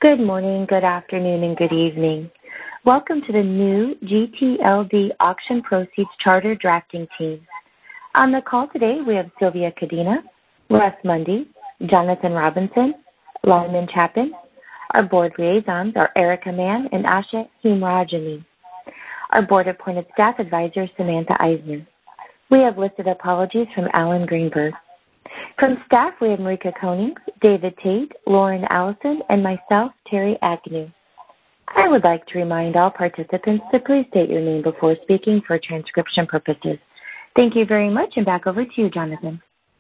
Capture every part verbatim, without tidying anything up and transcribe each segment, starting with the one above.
Good morning, good afternoon, and good evening. Welcome to the new G T L D Auction Proceeds Charter Drafting Team. On the call today, we have Sylvia Cadena, Russ Mundy, Jonathan Robinson, Lyman Chapin. Our board liaisons are Erica Mann and Asha Hemrajani. Our board-appointed staff advisor, Samantha Eisner. We have listed apologies from Alan Greenberg. From staff, we have Marika Koenig, David Tate, Lauren Allison, and myself, Terry Agnew. I would like to remind all participants to please state your name before speaking for transcription purposes. Thank you very much, and back over to you, Jonathan.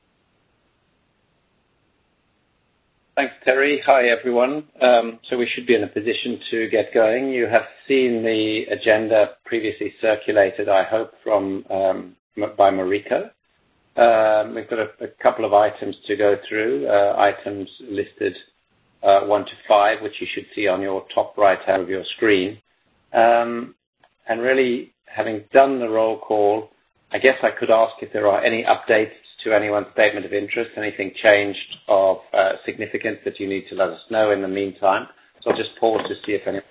Thanks, Terry. Hi, everyone. Um, so we should be in a position to get going. You have seen the agenda previously circulated, I hope, from um, by Marika. Um, we've got a, a couple of items to go through, uh, items listed uh, one to five, which you should see on your top right hand of your screen. Um, and really, having done the roll call, I guess I could ask if there are any updates to anyone's statement of interest, anything changed of uh, significance that you need to let us know in the meantime. So I'll just pause to see if anyone...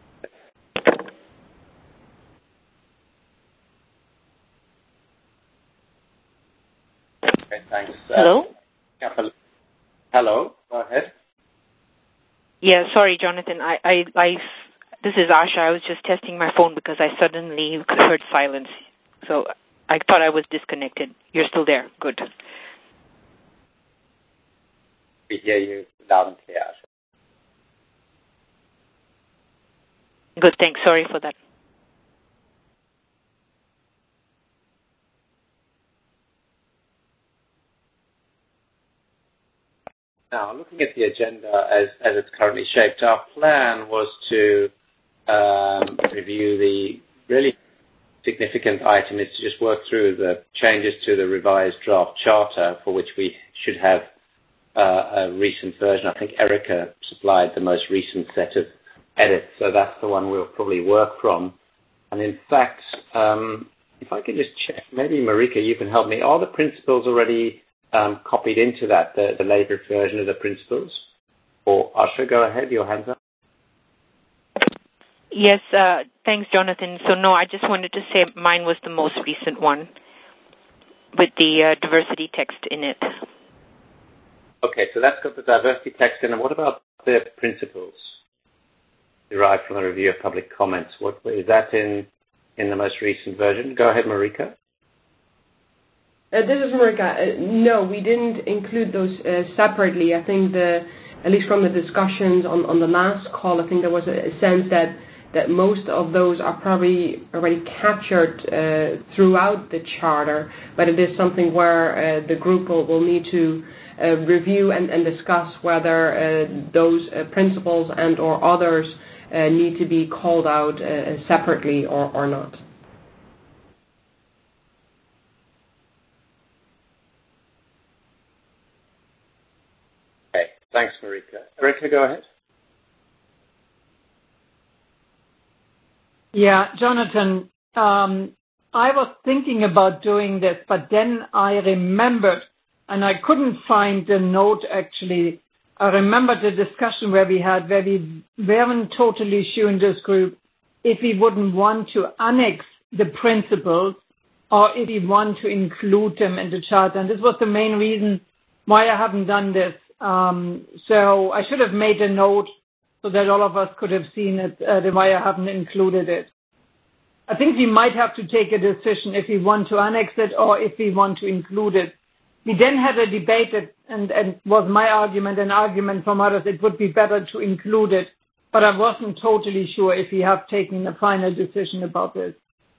Okay, thanks. Hello? Uh, hello, go ahead. Yeah, sorry, Jonathan. I, I, I, this is Asha. I was just testing my phone because I suddenly heard silence. So I thought I was disconnected. You're still there. Good. We hear you loud and clear, Asha. Good, thanks. Sorry for that. Now, looking at the agenda as, as it's currently shaped, our plan was to um, review the really significant item is to just work through the changes to the revised draft charter, for which we should have uh, a recent version. I think Erica supplied the most recent set of edits, so that's the one we'll probably work from. And in fact, um, if I could just check, maybe Marika, you can help me. Are the principles already um, copied into that, the, the latest version of the principles? Or Asha, go ahead, your hands up. Yes, uh, thanks, Jonathan. So, no, I just wanted to say mine was the most recent one with the uh, diversity text in it. Okay, so that's got the diversity text in it. What about the principles derived from a review of public comments? What is that in, in the most recent version? Go ahead, Marika. Uh, this is Marika. Uh, no, we didn't include those uh, separately. I think the, at least from the discussions on, on the last call, I think there was a, a sense that that most of those are probably already captured uh, throughout the charter, but it is something where uh, the group will, will need to uh, review and, and discuss whether uh, those uh, principles and or others uh, need to be called out uh, separately or, or not. Okay, thanks, Marika. Erica, go ahead. Yeah, Jonathan, um, I was thinking about doing this, but then I remembered, and I couldn't find the note actually. I remembered the discussion where we had, where we weren't totally sure in this group if we wouldn't want to annex the principles or if we want to include them in the charter. And this was the main reason why I haven't done this. Um, so I should have made a note so that all of us could have seen it, uh, why I haven't included it. I think we might have to take a decision if we want to annex it or if we want to include it. We then had a debate, that, and, and was my argument, an argument from others, it would be better to include it, but I wasn't totally sure if we have taken a final decision about this.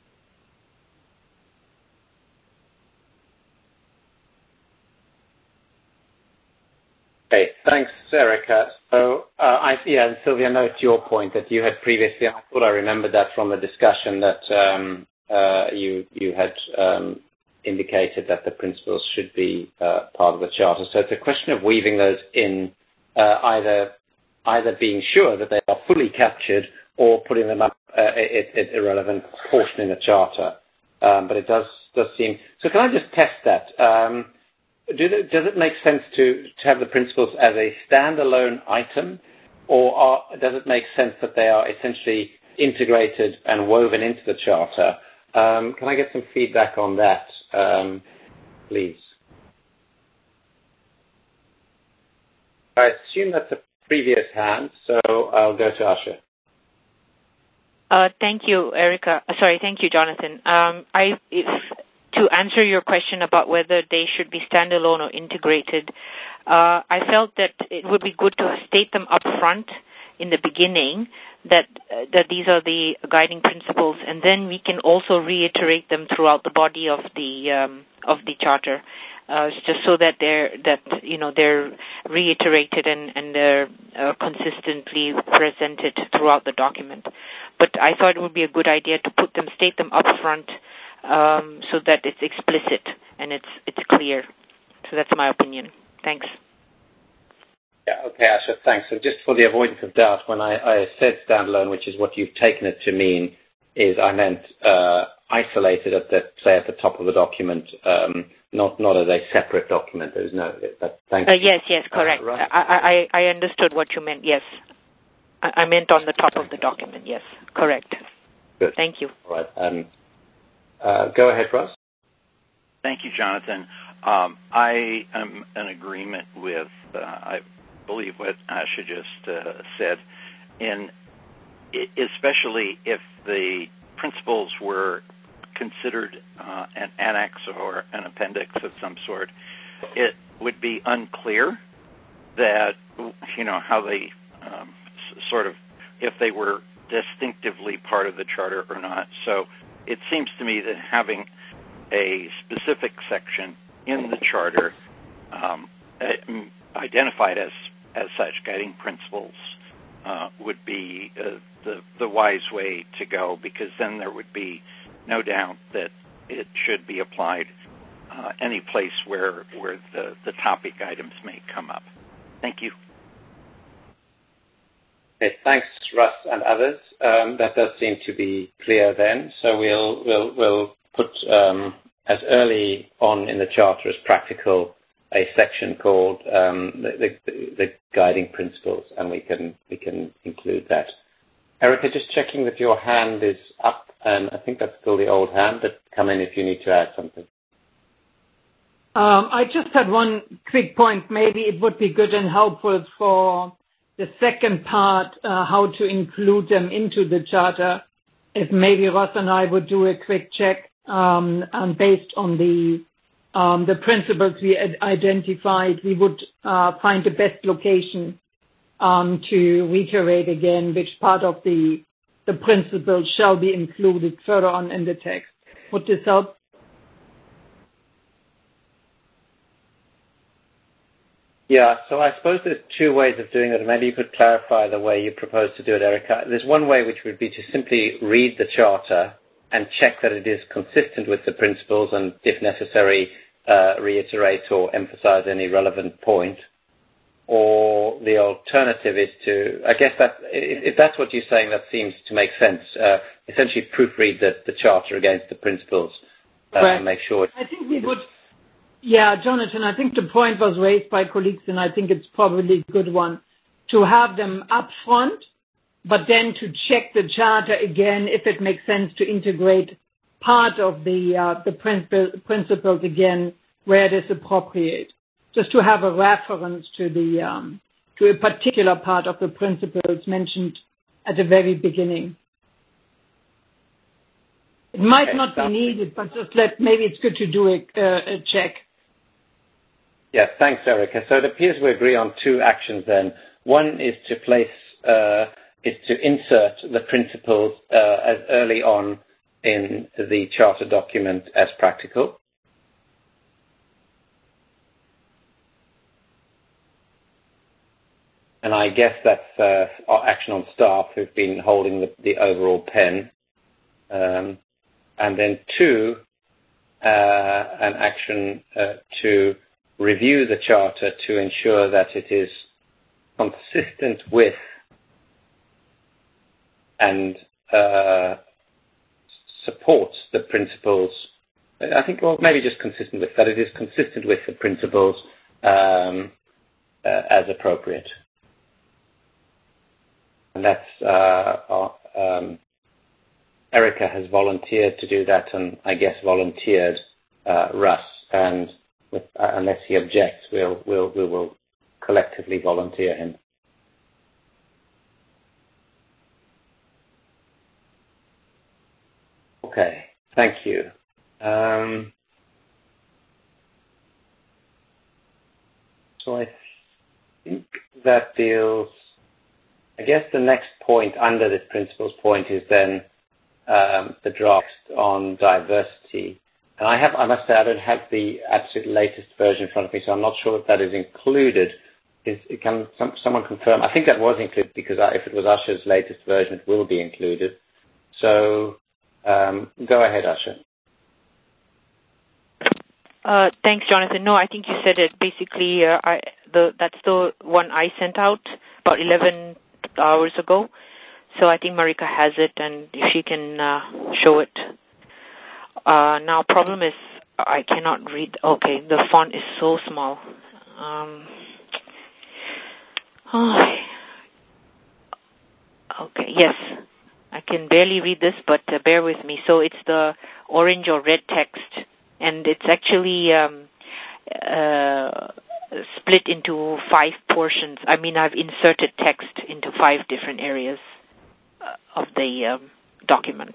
Okay, thanks, Erica. So, uh, I, yeah, and Sylvia, note your point that you had previously, I thought I remembered that from the discussion that um, uh, you, you had um, indicated that the principles should be uh, part of the charter. So it's a question of weaving those in, uh, either either being sure that they are fully captured or putting them up uh, at, at irrelevant portion in the charter. Um, but it does does seem. So can I just test that? Um, Do the, does it make sense to, to have the principles as a standalone item or are, does it make sense that they are essentially integrated and woven into the Charter? Um, can I get some feedback on that, um, please? I assume that's a previous hand, so I'll go to Asha. Uh, thank you, Erica. Sorry, thank you, Jonathan. Um, I, if, to answer your question about whether they should be standalone or integrated, uh, I felt that it would be good to state them up front in the beginning that uh, that these are the guiding principles, and then we can also reiterate them throughout the body of the um, of the charter, uh, just so that they're that you know they're reiterated and and they're uh, consistently presented throughout the document. But I thought it would be a good idea to put them, state them up front, um, so that it's explicit and it's it's clear. So that's my opinion. Thanks. Yeah, okay, Asha, thanks. So just for the avoidance of doubt, when I, I said standalone, which is what you've taken it to mean, is I meant uh, isolated at the, say, at the top of the document, um, not not as a separate document. There's no, but thank uh, you. Yes, yes, correct. Uh, right. I, I, I understood what you meant, yes. I, I meant on the top of the document, yes, correct. Good. Thank you. All right. Um, uh, go ahead, Russ. Thank you, Jonathan. Um, I am in agreement with, uh, I believe what Asha just uh, said, and especially if the principles were considered uh, an annex or an appendix of some sort, it would be unclear that, you know, how they um, s- sort of, if they were distinctively part of the charter or not. So it seems to me that having a specific section in the charter um, identified as as such guiding principles uh, would be uh, the the wise way to go, because then there would be no doubt that it should be applied uh, any place where where the, the topic items may come up. Thank you. Okay, thanks, Russ and others. Um, that does seem to be clear then. So we'll we'll we'll put um, as early on in the charter as practical a section called um, the, the, the guiding principles, and we can we can include that. Erica, just checking that your hand is up, and I think that's still the old hand, but come in if you need to add something. Um, I just had one quick point. Maybe it would be good and helpful for the second part, uh, how to include them into the charter, if maybe Ross and I would do a quick check um, and based on the Um, the principles we identified, we would uh, find the best location um, to reiterate again which part of the the principles shall be included further on in the text. Would this help? Yeah, so I suppose there's two ways of doing it, and maybe you could clarify the way you propose to do it, Erica. There's one way which would be to simply read the charter and check that it is consistent with the principles and, if necessary, uh, reiterate or emphasize any relevant point. Or the alternative is to, I guess that, if, if that's what you're saying, that seems to make sense. Uh, essentially proofread the, the charter against the principles uh, right. and make sure. I think we would, yeah, Jonathan, I think the point was raised by colleagues, and I think it's probably a good one, to have them up front, but then to check the charter again if it makes sense to integrate part of the uh, the principle, principles again where it is appropriate, just to have a reference to the um, to a particular part of the principles mentioned at the very beginning. It might Okay, not be needed, but just let maybe it's good to do a, uh, a check. Yes, thanks, Erica. So it appears we agree on two actions then. One is to place, uh, is to insert the principles uh, as early on in the charter document as practical. And I guess that's uh, our action on staff who've been holding the, the overall pen. Um, and then two, uh, an action uh, to review the charter to ensure that it is consistent with and uh, supports the principles. I think, well, maybe just consistent with, that it is consistent with the principles um, uh, as appropriate. and that's uh, um, Erica has volunteered to do that, and I guess volunteered uh, Russ. And with, uh, unless he objects, we'll we'll we will collectively volunteer him. Okay, thank you. Um, so I think that deals. I guess the next point under this principles point is then um, the draft on diversity. And I have, I must say, I don't have the absolute latest version in front of me, so I'm not sure if that is included. Is, can some, someone confirm? I think that was included because if it was Usher's latest version, it will be included. So um, go ahead, Usher. Uh, thanks, Jonathan. No, I think you said it. Basically, uh, I, the, that's the one I sent out about eleven hours ago. So I think Marika has it, and if she can uh, show it. Uh, now, problem is I cannot read. Okay, the font is so small. Um, oh, okay, yes. I can barely read this, but uh, bear with me. So it's the orange or red text, and it's actually um, uh, split into five portions. I mean, I've inserted text into five different areas uh, of the um, document.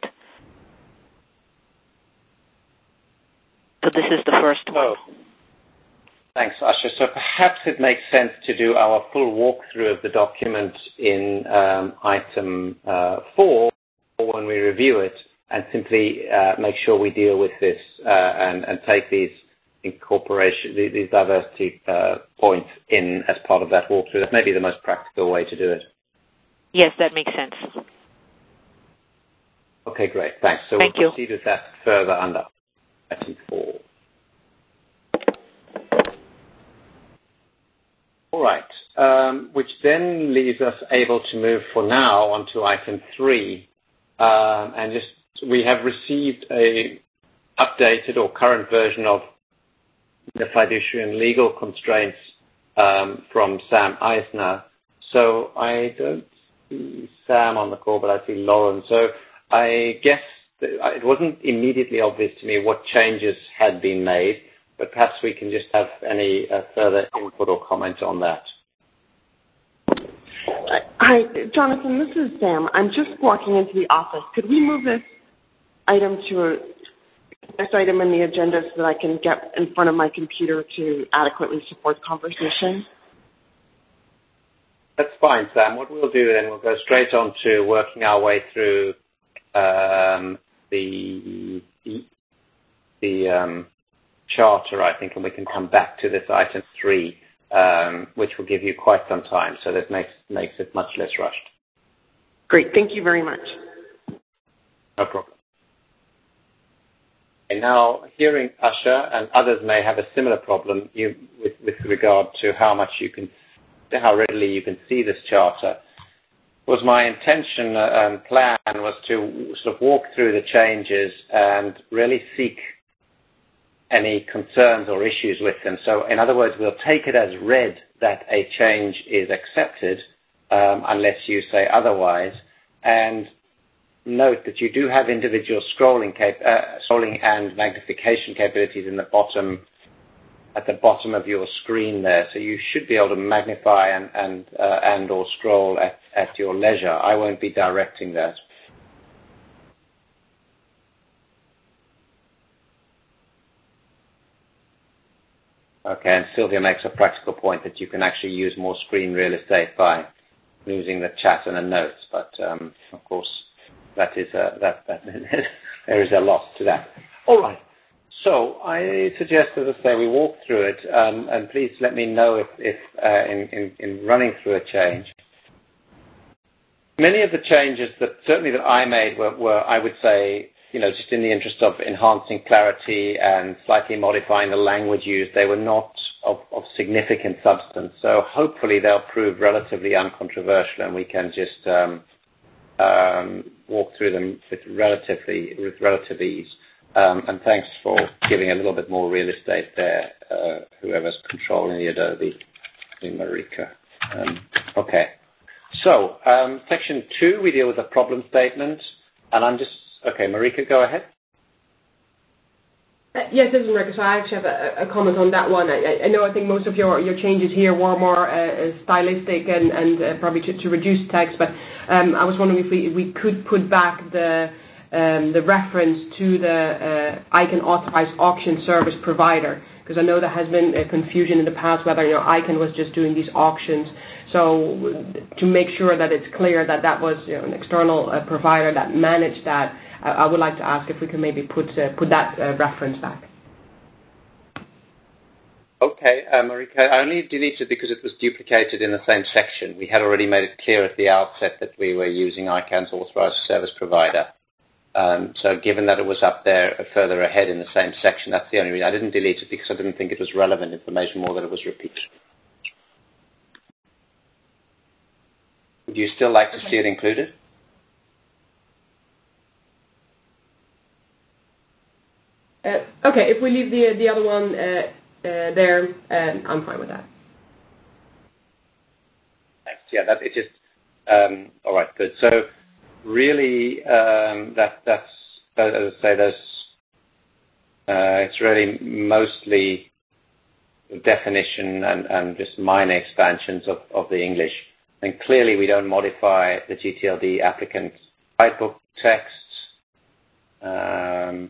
So this is the first one. Oh. Thanks, Asha. So perhaps it makes sense to do our full walkthrough of the document in um, item uh, four when we review it, and simply uh, make sure we deal with this uh, and, and take these incorporation, these diversity uh, points in as part of that walkthrough. That may be the most practical way to do it. Yes, that makes sense. Okay, great. Thanks. So Thank we'll you. proceed with that further under item four. All right, um, which then leaves us able to move for now onto item three. Um, and just we have received a updated or current version of the fiduciary and legal constraints um, from Sam Eisner. So I don't see Sam on the call, but I see Lauren. So I guess that it wasn't immediately obvious to me what changes had been made, but perhaps we can just have any uh, further input or comment on that. Hi, Jonathan, this is Sam. I'm just walking into the office. Could we move this item to a next item in the agenda so that I can get in front of my computer to adequately support the conversation? That's fine, Sam. What we'll do then, we'll go straight on to working our way through um, the the um, charter, I think, and we can come back to this item three, um, which will give you quite some time. So that makes makes it much less rushed. Great. Thank you very much. No problem. And now, hearing Usher and others may have a similar problem you, with, with regard to how much you can, how readily you can see this charter. Was my intention and plan was to sort of walk through the changes and really seek any concerns or issues with them. So, in other words, we'll take it as read that a change is accepted, um, unless you say otherwise, and note that you do have individual scrolling, cap- uh, scrolling and magnification capabilities in the bottom, at the bottom of your screen there. So you should be able to magnify and and uh, and or scroll at, at your leisure. I won't be directing that. Okay, and Sylvia makes a practical point that you can actually use more screen real estate by using the chat and the notes, but um, of course, that is a, that, that there is a loss to that. All right. So I suggest, as I say, we walk through it, um, and please let me know if, if uh, in, in, in running through a change. Many of the changes that certainly that I made were, were, I would say, you know, just in the interest of enhancing clarity and slightly modifying the language used. They were not of, of significant substance. So hopefully they'll prove relatively uncontroversial, and we can just um, um, walk through them with relatively with relative ease. Um, and thanks for giving a little bit more real estate there, uh, whoever's controlling the Adobe, Marika. Um, okay. So, um, section two, we deal with the problem statement, and I'm just, okay, Marika, go ahead. Uh, yes, this is Marika, so I actually have a, a comment on that one. I, I know I think most of your, your changes here were more uh, stylistic and, and uh, probably to, to reduce text, but um, I was wondering if we, if we could put back the um, the reference to the uh, ICANN authorized auction service provider, because I know there has been a confusion in the past whether you know ICANN was just doing these auctions. So to make sure that it's clear that that was you know, an external uh, provider that managed that, uh, I would like to ask if we can maybe put uh, put that uh, reference back. Okay, uh, Marika, I only deleted because it was duplicated in the same section. We had already made it clear at the outset that we were using ICANN's authorized service provider. Um, so given that it was up there uh, further ahead in the same section, that's the only reason. I didn't delete it because I didn't think it was relevant information, more that it was repeated. Would you still like to see it included? Uh, okay, if we leave the the other one uh, uh, there, um, I'm fine with that. Thanks. Yeah, that it just um, all right. Good. So really, um, that that's as I say, there's uh, it's really mostly definition and, and just minor expansions of, of the English. And clearly, we don't modify the G T L D applicant guidebook texts. Um,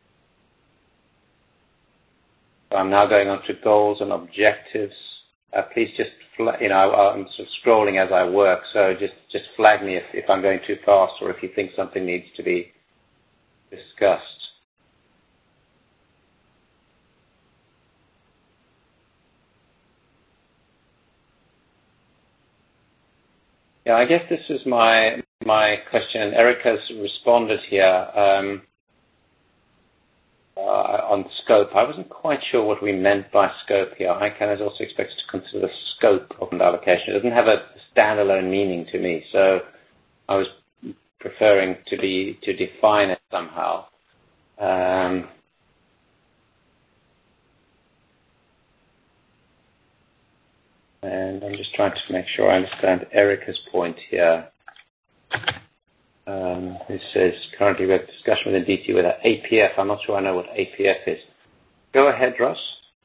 so I'm now going on to goals and objectives. Uh, please just, you know, I'm sort of scrolling as I work, so just, just flag me if, if I'm going too fast or if you think something needs to be discussed. Yeah, I guess this is my my question, and Erica's responded here um, uh, on scope. I wasn't quite sure what we meant by scope here. ICANN is also expected to consider the scope of an allocation. It doesn't have a standalone meaning to me, so I was preferring to be to define it somehow. Um, and I'm just trying to make sure I understand Erica's point here. Um, it says currently we have discussion with the D T with A P F. I'm not sure I know what A P F is. Go ahead, Ross.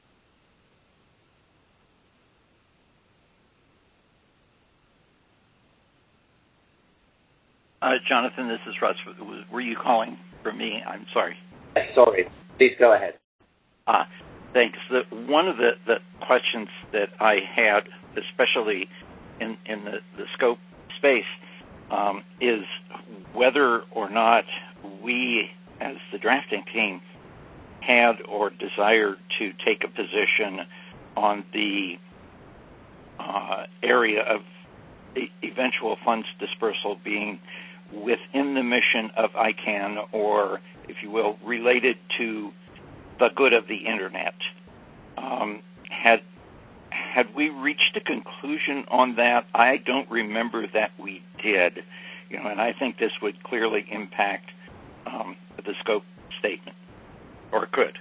Uh, Jonathan, this is Russ. Were you calling for me? I'm sorry. Sorry. Please go ahead. Uh, thanks. The, one of the, the questions that I had, especially in, in the, the scope space, um, is whether or not we, as the drafting team, had or desired to take a position on the uh, area of the eventual funds dispersal being within the mission of ICANN, or, if you will, related to the good of the Internet. Um, had had we reached a conclusion on that? I don't remember that we did. You know, and I think this would clearly impact um, the scope statement, or could.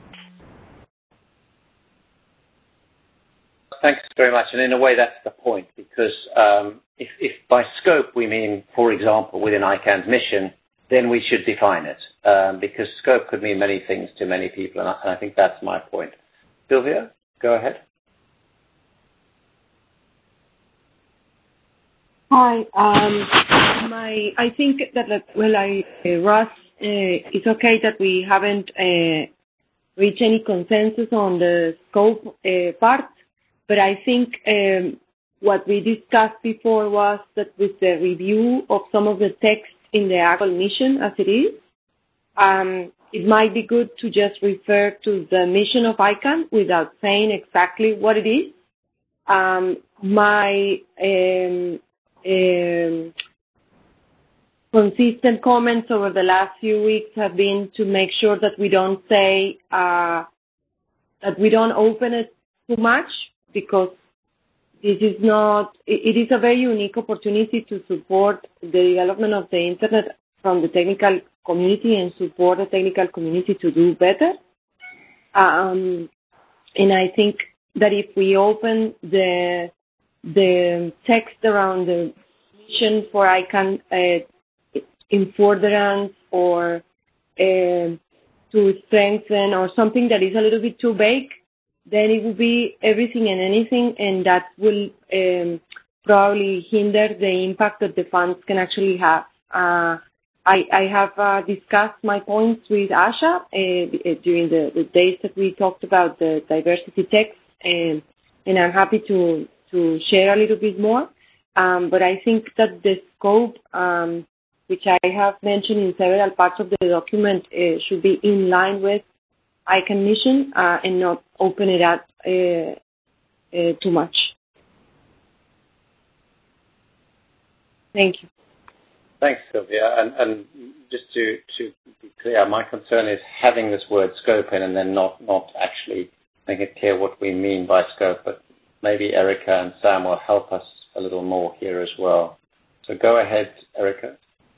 Thanks very much. And in a way, that's the point, because um, if, if by scope we mean, for example, within ICANN's mission, then we should define it, um, because scope could mean many things to many people, and I, and I think that's my point. Sylvia, go ahead. Hi. Um, my, I think that, well, I, uh, Russ, uh, it's okay that we haven't uh, reached any consensus on the scope uh, part, but I think um, what we discussed before was that with the review of some of the text in the actual mission as it is, um, it might be good to just refer to the mission of ICANN without saying exactly what it is. Um, my um, um, consistent comments over the last few weeks have been to make sure that we don't say, uh, that we don't open it too much, because this is not, it is a very unique opportunity to support the development of the Internet from the technical community and support the technical community to do better. Um, and I think that if we open the the text around the mission for ICANN uh, in furtherance or uh, to strengthen or something that is a little bit too vague, then it will be everything and anything, and that will um, probably hinder the impact that the funds can actually have. Uh, I, I have uh, discussed my points with Asha uh, during the, the days that we talked about the diversity text, and, and I'm happy to, to share a little bit more. Um, but I think that the scope, um, which I have mentioned in several parts of the document, uh, should be in line with ICANN mission uh, and not open it up uh, uh, too much. Thank you. Thanks, Sylvia. And, and just to, to be clear, my concern is having this word scope in and then not, not actually making it clear what we mean by scope. But maybe Erica and Sam will help us a little more here as well. So go ahead, Erica.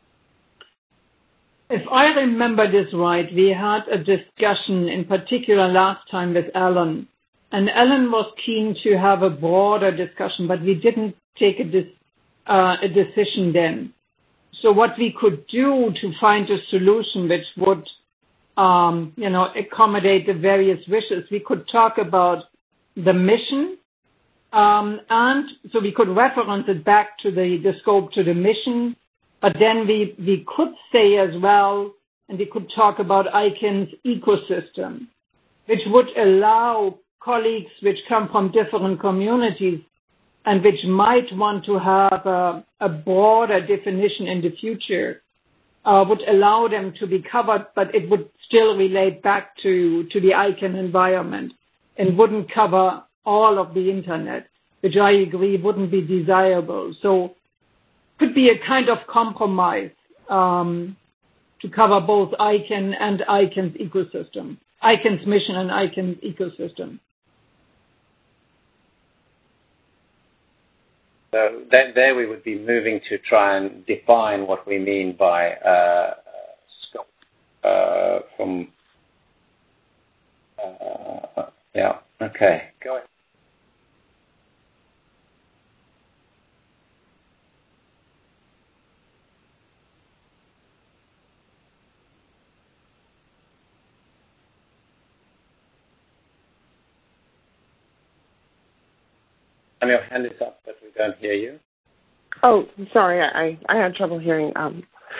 If I remember this right, we had a discussion in particular last time with Alan, and Alan was keen to have a broader discussion, but we didn't take a, dis, uh, a decision then. So what we could do to find a solution which would, um, you know, accommodate the various wishes, we could talk about the mission, um, and so we could reference it back to the, the scope to the mission. But then we, we could say as well, and we could talk about ICANN's ecosystem, which would allow colleagues which come from different communities and which might want to have a, a broader definition in the future, uh, would allow them to be covered, but it would still relate back to, to the ICANN environment and wouldn't cover all of the Internet, which I agree wouldn't be desirable. So could be a kind of compromise um, to cover both ICANN and ICANN's ecosystem, ICANN's mission and ICANN's ecosystem. So there, there we would be moving to try and define what we mean by uh, scope uh, from, uh, yeah, okay, go ahead. And your hand is up, but we don't hear you. Oh, sorry, I, I had trouble hearing. Um,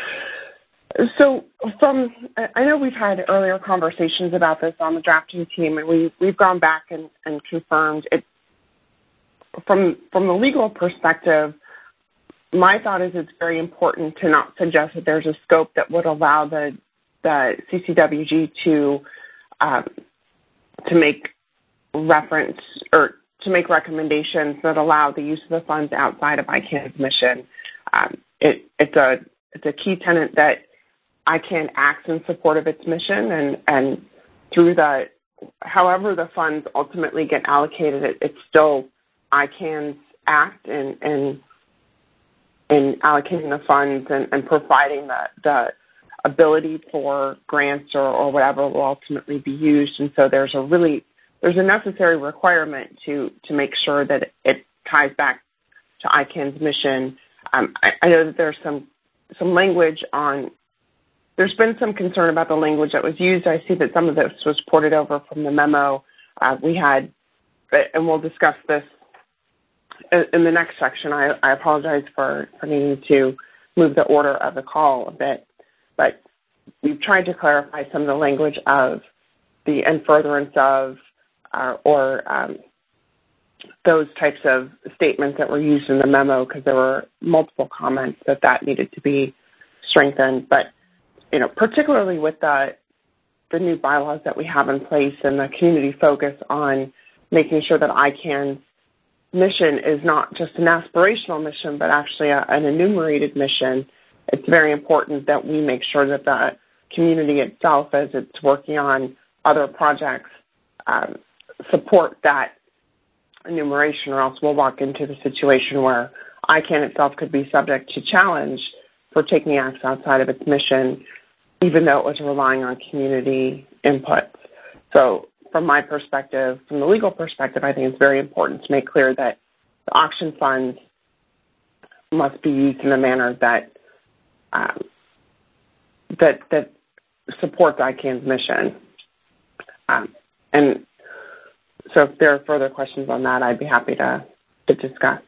so from, I know we've had earlier conversations about this on the drafting team, and we, we've gone back and, and confirmed it. From, from the legal perspective, my thought is it's very important to not suggest that there's a scope that would allow the, the C C W G to, um, to make reference or to make recommendations that allow the use of the funds outside of ICANN's mission. Um, it, it's a it's a key tenet that ICANN acts in support of its mission, and, and through the, however the funds ultimately get allocated, it, it's still ICANN's act in, in, in allocating the funds and, and providing the, the ability for grants or, or whatever will ultimately be used. And so there's a really There's a necessary requirement to, to make sure that it ties back to ICANN's mission. Um, I, I know that there's some some language on, there's been some concern about the language that was used. I see that some of this was ported over from the memo. Uh, we had, and we'll discuss this in, in the next section. I, I apologize for, for needing to move the order of the call a bit, but we've tried to clarify some of the language of the in furtherance of, Uh, or um, those types of statements that were used in the memo, because there were multiple comments that that needed to be strengthened. But, you know, particularly with the, the new bylaws that we have in place and the community focus on making sure that ICANN's mission is not just an aspirational mission, but actually a, an enumerated mission, it's very important that we make sure that the community itself, as it's working on other projects, um, support that enumeration, or else we'll walk into the situation where ICANN itself could be subject to challenge for taking acts outside of its mission, even though it was relying on community input. So from my perspective, from the legal perspective, I think it's very important to make clear that the auction funds must be used in a manner that um, that that supports I CAN's mission. Um, and so if there are further questions on that, I'd be happy to, to discuss.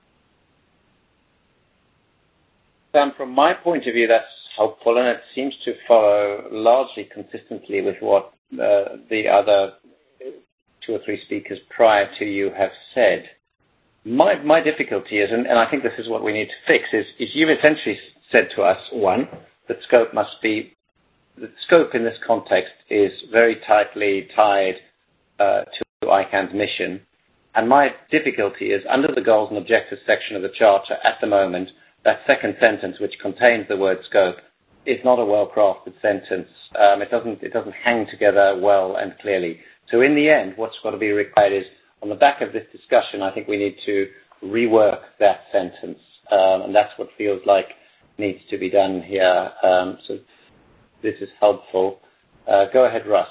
Um, from my point of view, that's helpful, and it seems to follow largely consistently with what uh, the other two or three speakers prior to you have said. My my difficulty is, and, and I think this is what we need to fix, is, is you've essentially said to us, one, that scope must be, the scope in this context is very tightly tied uh, to I CAN's mission. And my difficulty is, under the goals and objectives section of the Charter at the moment, that second sentence, which contains the word scope, is not a well-crafted sentence. Um, it doesn't it doesn't hang together well and clearly. So in the end, what's got to be required is, on the back of this discussion, I think we need to rework that sentence, um, and that's what feels like needs to be done here. Um, so this is helpful. Uh, go ahead, Russ.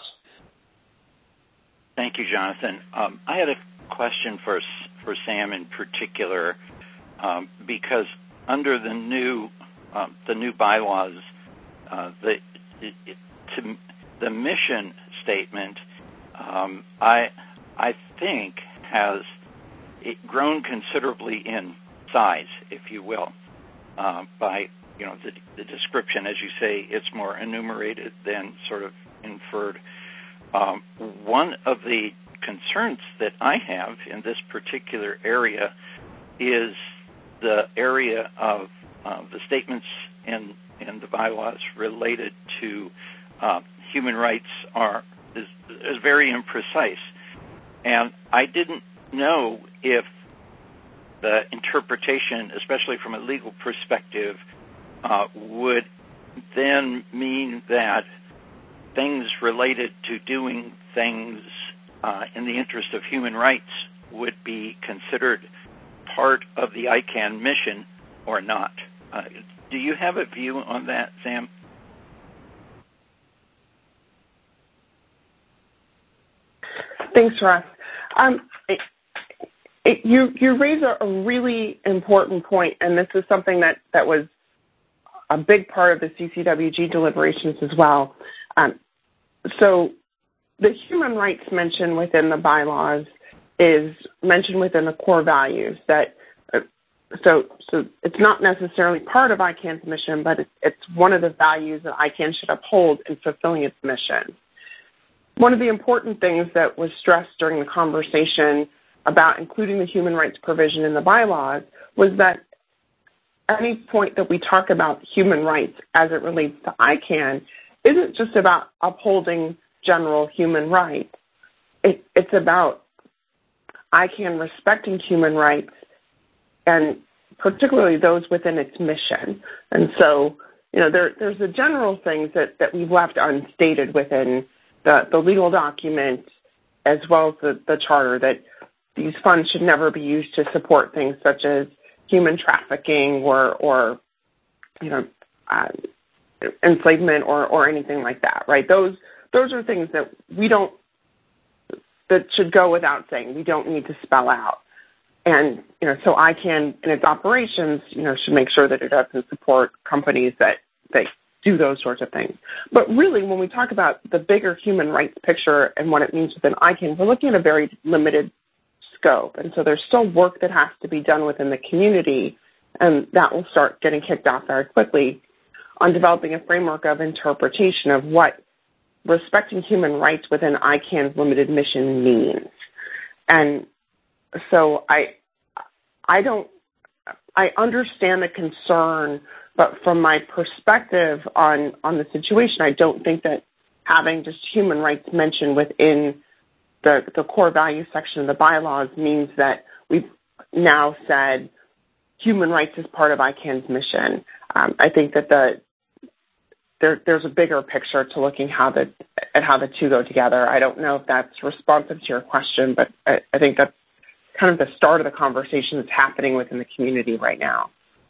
Thank you, Jonathan. Um, I had a question for for Sam in particular, um, because under the new um, the new bylaws, uh, the it, it, to, the mission statement, um, I I think has it grown considerably in size, if you will, uh, by you know the, the description. As you say, it's more enumerated than sort of inferred. Um, one of the concerns that I have in this particular area is the area of uh, the statements in in the bylaws related to uh, human rights are is, is very imprecise, and I didn't know if the interpretation, especially from a legal perspective, uh, would then mean that things related to doing things uh, in the interest of human rights would be considered part of the I CAN mission or not. Uh, do you have a view on that, Sam? Thanks, Russ. Um, it, it, you, you raise a, a really important point, and this is something that, that was a big part of the C C W G deliberations as well. Um, so the human rights mentioned within the bylaws is mentioned within the core values. That uh, so so it's not necessarily part of I CAN's mission, but it's, it's one of the values that I CAN should uphold in fulfilling its mission. One of the important things that was stressed during the conversation about including the human rights provision in the bylaws was that any point that we talk about human rights as it relates to I CAN isn't just about upholding general human rights. It, it's about I CAN respecting human rights, and particularly those within its mission. And so, you know, there, there's the general things that, that we've left unstated within the, the legal document as well as the, the charter, that these funds should never be used to support things such as human trafficking or, or you know, uh, enslavement or, or anything like that, right? Those those are things that we don't, that should go without saying. We don't need to spell out. And, you know, so I CAN, in its operations, you know, should make sure that it doesn't support companies that, that do those sorts of things. But really, when we talk about the bigger human rights picture and what it means within I CAN, we're looking at a very limited scope. And so there's still work that has to be done within the community, and that will start getting kicked off very quickly on developing a framework of interpretation of what respecting human rights within I CAN's limited mission means. And so I, I don't, I understand the concern, but from my perspective on, on the situation, I don't think that having just human rights mentioned within the, the core value section of the bylaws means that we've now said human rights is part of I CAN's mission. Um, I think that the There, there's a bigger picture to looking how the, at how the two go together. I don't know if that's responsive to your question, but I, I think that's kind of the start of the conversation that's happening within the community right now.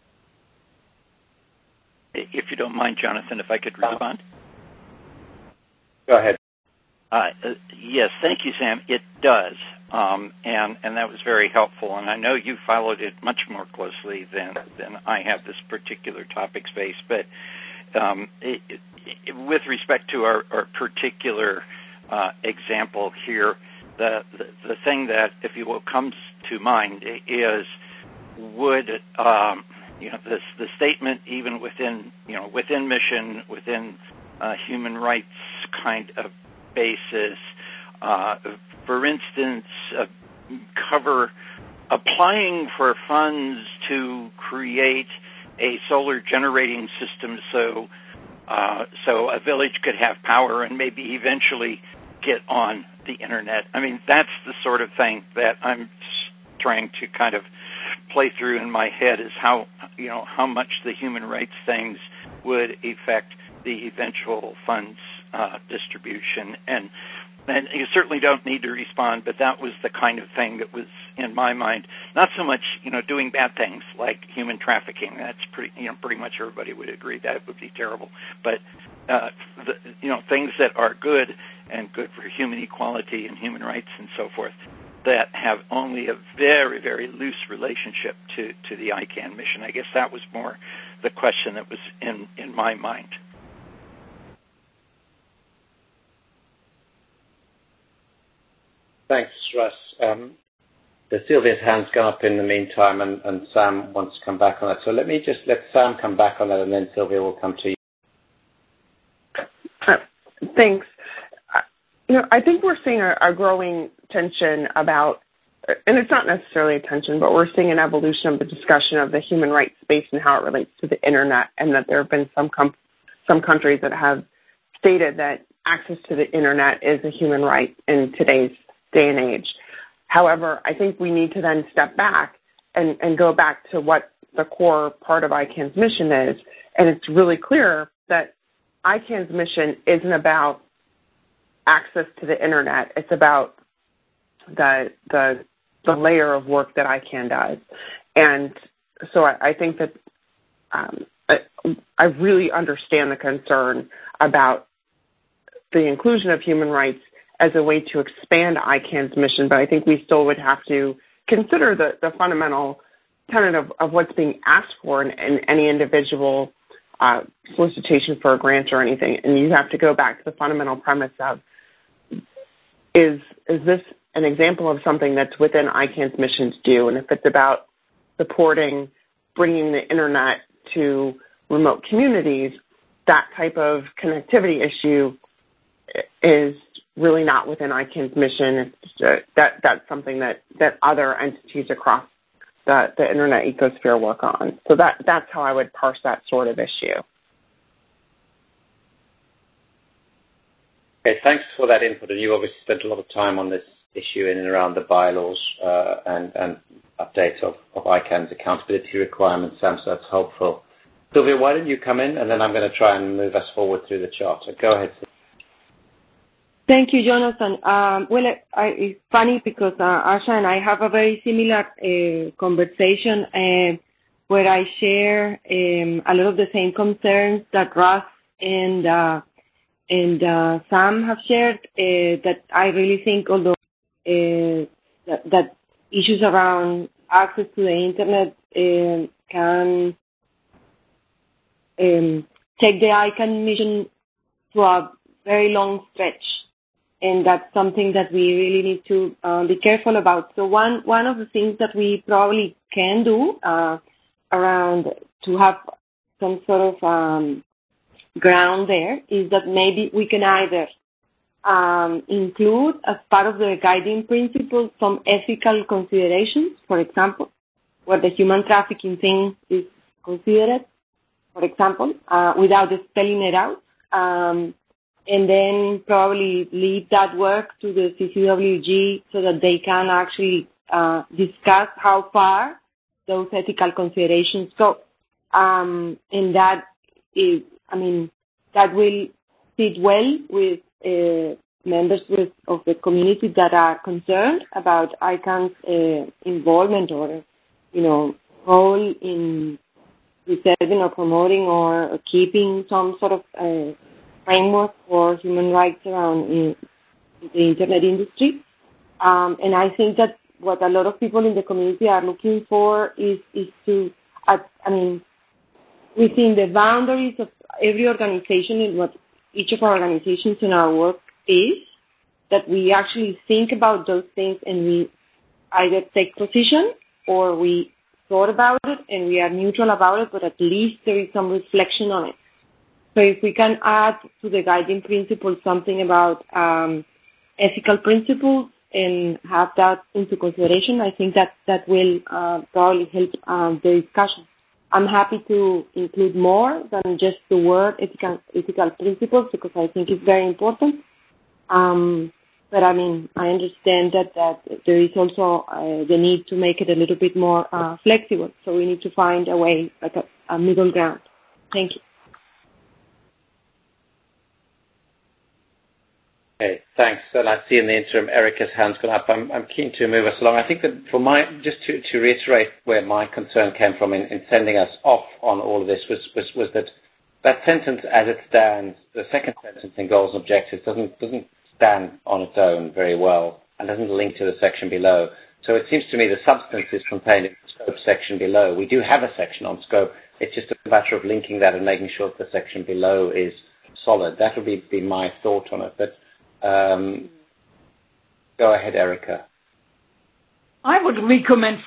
If you don't mind, Jonathan, if I could respond? Go ahead. Uh, uh, yes, thank you, Sam. It does. Um, and, and that was very helpful. And I know you followed it much more closely than, than I have this particular topic space. But um, it, it, with respect to our, our particular uh, example here, the, the the thing that, if you will, comes to mind is would um, you know this the statement even within you know within mission within uh, human rights kind of basis. Uh, for instance, uh, cover applying for funds to create a solar generating system so uh, so a village could have power and maybe eventually get on the internet. I mean, that's the sort of thing that I'm trying to kind of play through in my head is how, you know, how much the human rights things would affect the eventual funds uh, distribution. And And you certainly don't need to respond, but that was the kind of thing that was in my mind. Not so much, you know, doing bad things like human trafficking. That's pretty, you know, pretty much everybody would agree that would be terrible. But, uh, the, you know, things that are good and good for human equality and human rights and so forth that have only a very, very loose relationship to, to the ICANN mission. I guess that was more the question that was in, in my mind. Thanks, Russ. Um, the Sylvia's hand's gone up in the meantime, and, and Sam wants to come back on that. So let me just let Sam come back on that, and then Sylvia will come to you. Uh, thanks. Uh, you know, I think we're seeing a, a growing tension about, and it's not necessarily a tension, but we're seeing an evolution of the discussion of the human rights space and how it relates to the internet, and that there have been some com- some countries that have stated that access to the internet is a human right in today's day and age. However, I think we need to then step back and, and go back to what the core part of ICANN's mission is. And it's really clear that ICANN's mission isn't about access to the internet. It's about the the, the layer of work that ICANN does. And so I, I think that um, I, I really understand the concern about the inclusion of human rights as a way to expand ICANN's mission, but I think we still would have to consider the, the fundamental tenet of, of what's being asked for in, in any individual uh, solicitation for a grant or anything. And you have to go back to the fundamental premise of, is is this an example of something that's within ICANN's mission to do? And if it's about supporting bringing the internet to remote communities, that type of connectivity issue is really not within ICANN's mission. It's, uh, that that's something that, that other entities across the, the internet ecosphere work on. So that that's how I would parse that sort of issue. Okay, thanks for that input. And you obviously spent a lot of time on this issue in and around the bylaws uh, and, and updates of, of ICANN's accountability requirements, Sam, so that's helpful. Sylvia, why don't you come in, and then I'm going to try and move us forward through the chart. So go ahead, Sylvia. Thank you, Jonathan. Um, well, I, it's funny because uh, Asha and I have a very similar uh, conversation uh, where I share um, a lot of the same concerns that Russ and uh, and uh, Sam have shared. Uh, that I really think, although uh, that, that issues around access to the internet uh, can um, take the ICANN mission to a very long stretch. And that's something that we really need to uh, be careful about. So one one of the things that we probably can do uh, around to have some sort of um, ground there is that maybe we can either um, include as part of the guiding principles some ethical considerations, for example, where the human trafficking thing is considered, for example, uh, without spelling it out. Um, and then probably leave that work to the C C W G so that they can actually uh, discuss how far those ethical considerations go. Um, and that is, I mean, that will fit well with uh, members with, of the community that are concerned about ICANN's uh, involvement or, you know, role in preserving or promoting or keeping some sort of uh, framework for human rights around in the internet industry. Um, and I think that what a lot of people in the community are looking for is, is to, uh, I mean, within the boundaries of every organization and what each of our organizations in our work is, that we actually think about those things and we either take position or we thought about it and we are neutral about it, but at least there is some reflection on it. So if we can add to the guiding principles something about um, ethical principles and have that into consideration, I think that that will uh, probably help um, the discussion. I'm happy to include more than just the word ethical, ethical principles because I think it's very important. Um, but I mean, I understand that, that there is also uh, the need to make it a little bit more uh, flexible. So we need to find a way, like a, a middle ground. Thank you. Okay, thanks. And I see in the interim Erica's hand's gone up. I'm, I'm keen to move us along. I think that for my, just to, to reiterate where my concern came from in, in sending us off on all of this was, was, was that that sentence as it stands, the second sentence in goals and objectives doesn't, doesn't stand on its own very well and doesn't link to the section below. So it seems to me the substance is contained in the scope section below. We do have a section on scope. It's just a matter of linking that and making sure that the section below is solid. That would be, be my thought on it. But Um, go ahead, Erica. I would recommend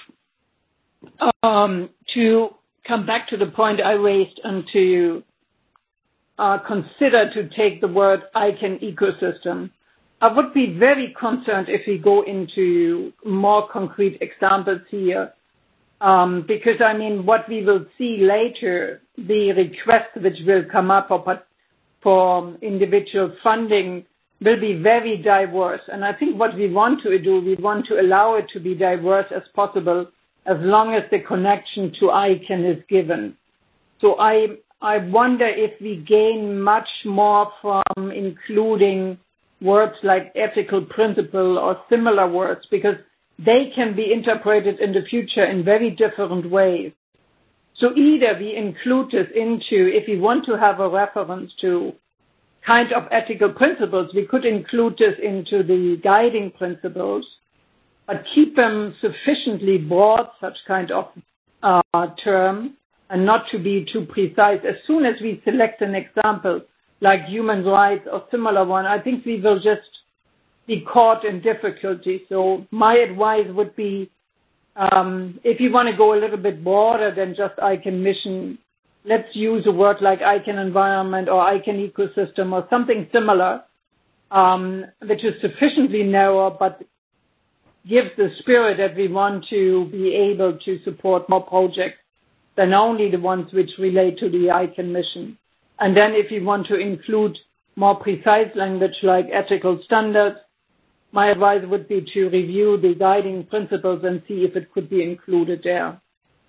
um, to come back to the point I raised and to uh, consider to take the word ICANN ecosystem. I would be very concerned if we go into more concrete examples here, um, because, I mean, what we will see later, the request which will come up for, for individual funding will be very diverse. And I think what we want to do, we want to allow it to be diverse as possible as long as the connection to ICANN is given. So I, I wonder if we gain much more from including words like ethical principle or similar words, because they can be interpreted in the future in very different ways. So either we include this into, if we want to have a reference to kind of ethical principles, we could include this into the guiding principles, but keep them sufficiently broad, such kind of uh, term, and not to be too precise. As soon as we select an example, like human rights or similar one, I think we will just be caught in difficulty. So my advice would be, um, if you want to go a little bit broader than just ICANN mission, let's use a word like ICANN environment or ICANN ecosystem or something similar, um, which is sufficiently narrow but gives the spirit that we want to be able to support more projects than only the ones which relate to the ICANN mission. And then if you want to include more precise language like ethical standards, my advice would be to review the guiding principles and see if it could be included there.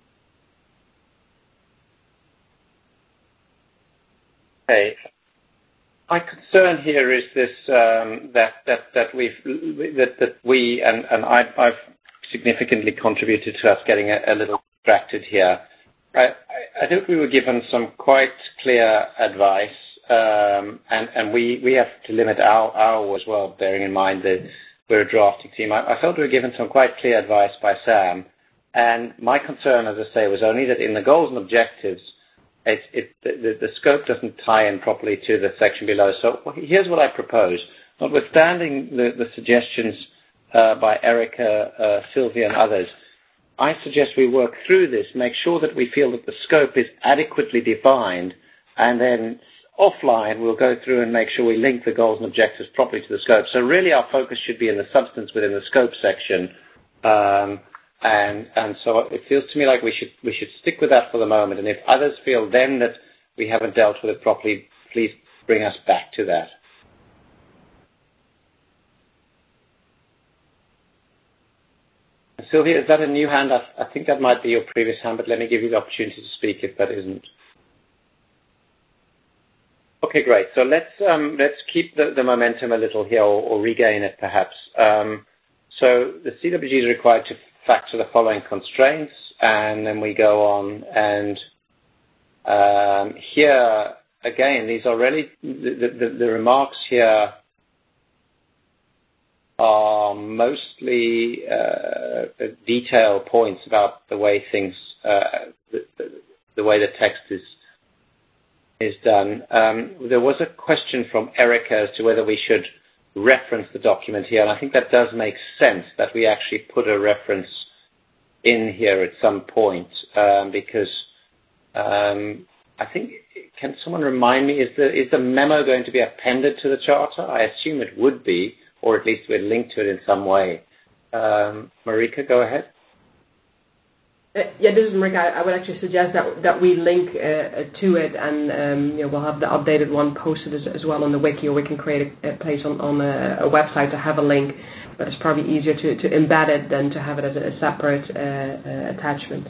Okay. My concern here is this um, that that that we've that that we and and I, I've significantly contributed to us getting a, a little distracted here. I, I think we were given some quite clear advice, um, and and we, we have to limit our our as well, bearing in mind that we're a drafting team. I, I felt we were given some quite clear advice by Sam, and my concern, as I say, was only that in the goals and objectives, It, it, the, the scope doesn't tie in properly to the section below. So here's what I propose. Notwithstanding the, the suggestions uh, by Erica, uh, Sylvia, and others, I suggest we work through this, make sure that we feel that the scope is adequately defined, and then offline we'll go through and make sure we link the goals and objectives properly to the scope. So really our focus should be in the substance within the scope section. Um, And, and so it feels to me like we should we should stick with that for the moment. And if others feel then that we haven't dealt with it properly, please bring us back to that. Sylvia, is that a new hand? I, I think that might be your previous hand, but let me give you the opportunity to speak if that isn't. Okay, great. So let's um, let's keep the, the momentum a little here, or, or regain it perhaps. Um, so the C W G is required to factor the following constraints, and then we go on. And um, here, again, these are really, the, the, the remarks here are mostly uh, detail points about the way things, uh, the, the, the way the text is is done. Um, there was a question from Erica as to whether we should reference the document here, and I think that does make sense that we actually put a reference in here at some point, um, because um, I think, can someone remind me, is the, is the memo going to be appended to the charter? I assume it would be, or at least we'd link to it in some way. Um, Marika, go ahead. Uh, yeah, this is Marika. I, I would actually suggest that that we link uh, to it, and um, you know, we'll have the updated one posted as, as well on the wiki, or we can create a, a place on, on a, a website to have a link. But it's probably easier to, to embed it than to have it as a, a separate uh, uh, attachment.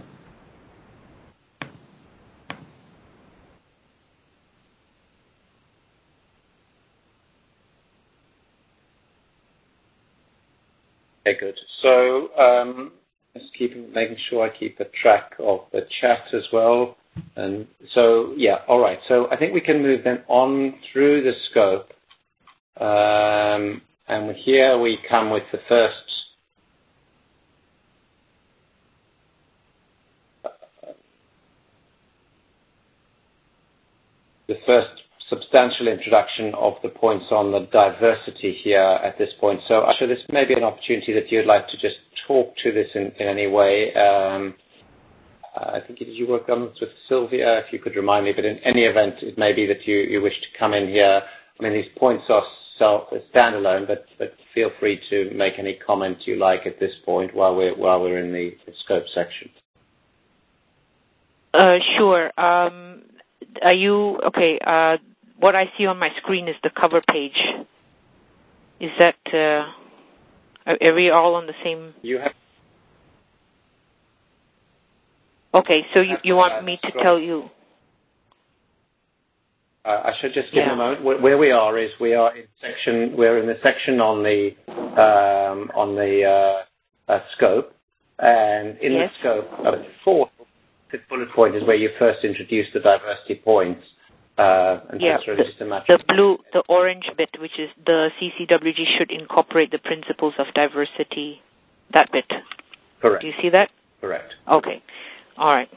Okay, good. So um, just keep making sure I keep a track of the chat as well. And so, yeah, all right. So I think we can move then on through the scope. Um, and here we come with the first uh, the first substantial introduction of the points on the diversity here at this point. So, Asha, this may be an opportunity that you'd like to just talk to this in, in any way. Um, I think, did you work on this with Sylvia? If you could remind me, but in any event, it may be that you, you wish to come in here. I mean, these points are self, standalone, but, but feel free to make any comment you like at this point while we're, while we're in the, the scope section. Uh, sure. Um, are you, okay, uh, what I see on my screen is the cover page. Is that, uh, are we all on the same? You have. Okay, so you, you want me to tell you? Uh, I should just give yeah. a moment. Where, where we are is we are in section. We're in the section on the um, on the uh, uh, scope, and in yes. the scope, uh, the fourth bullet point is where you first introduce the diversity points. Uh, and yeah, so really the, just a matter the blue, the orange bit, which is the C C W G should incorporate the principles of diversity. That bit. Correct. Do you see that? Correct. Okay. All right.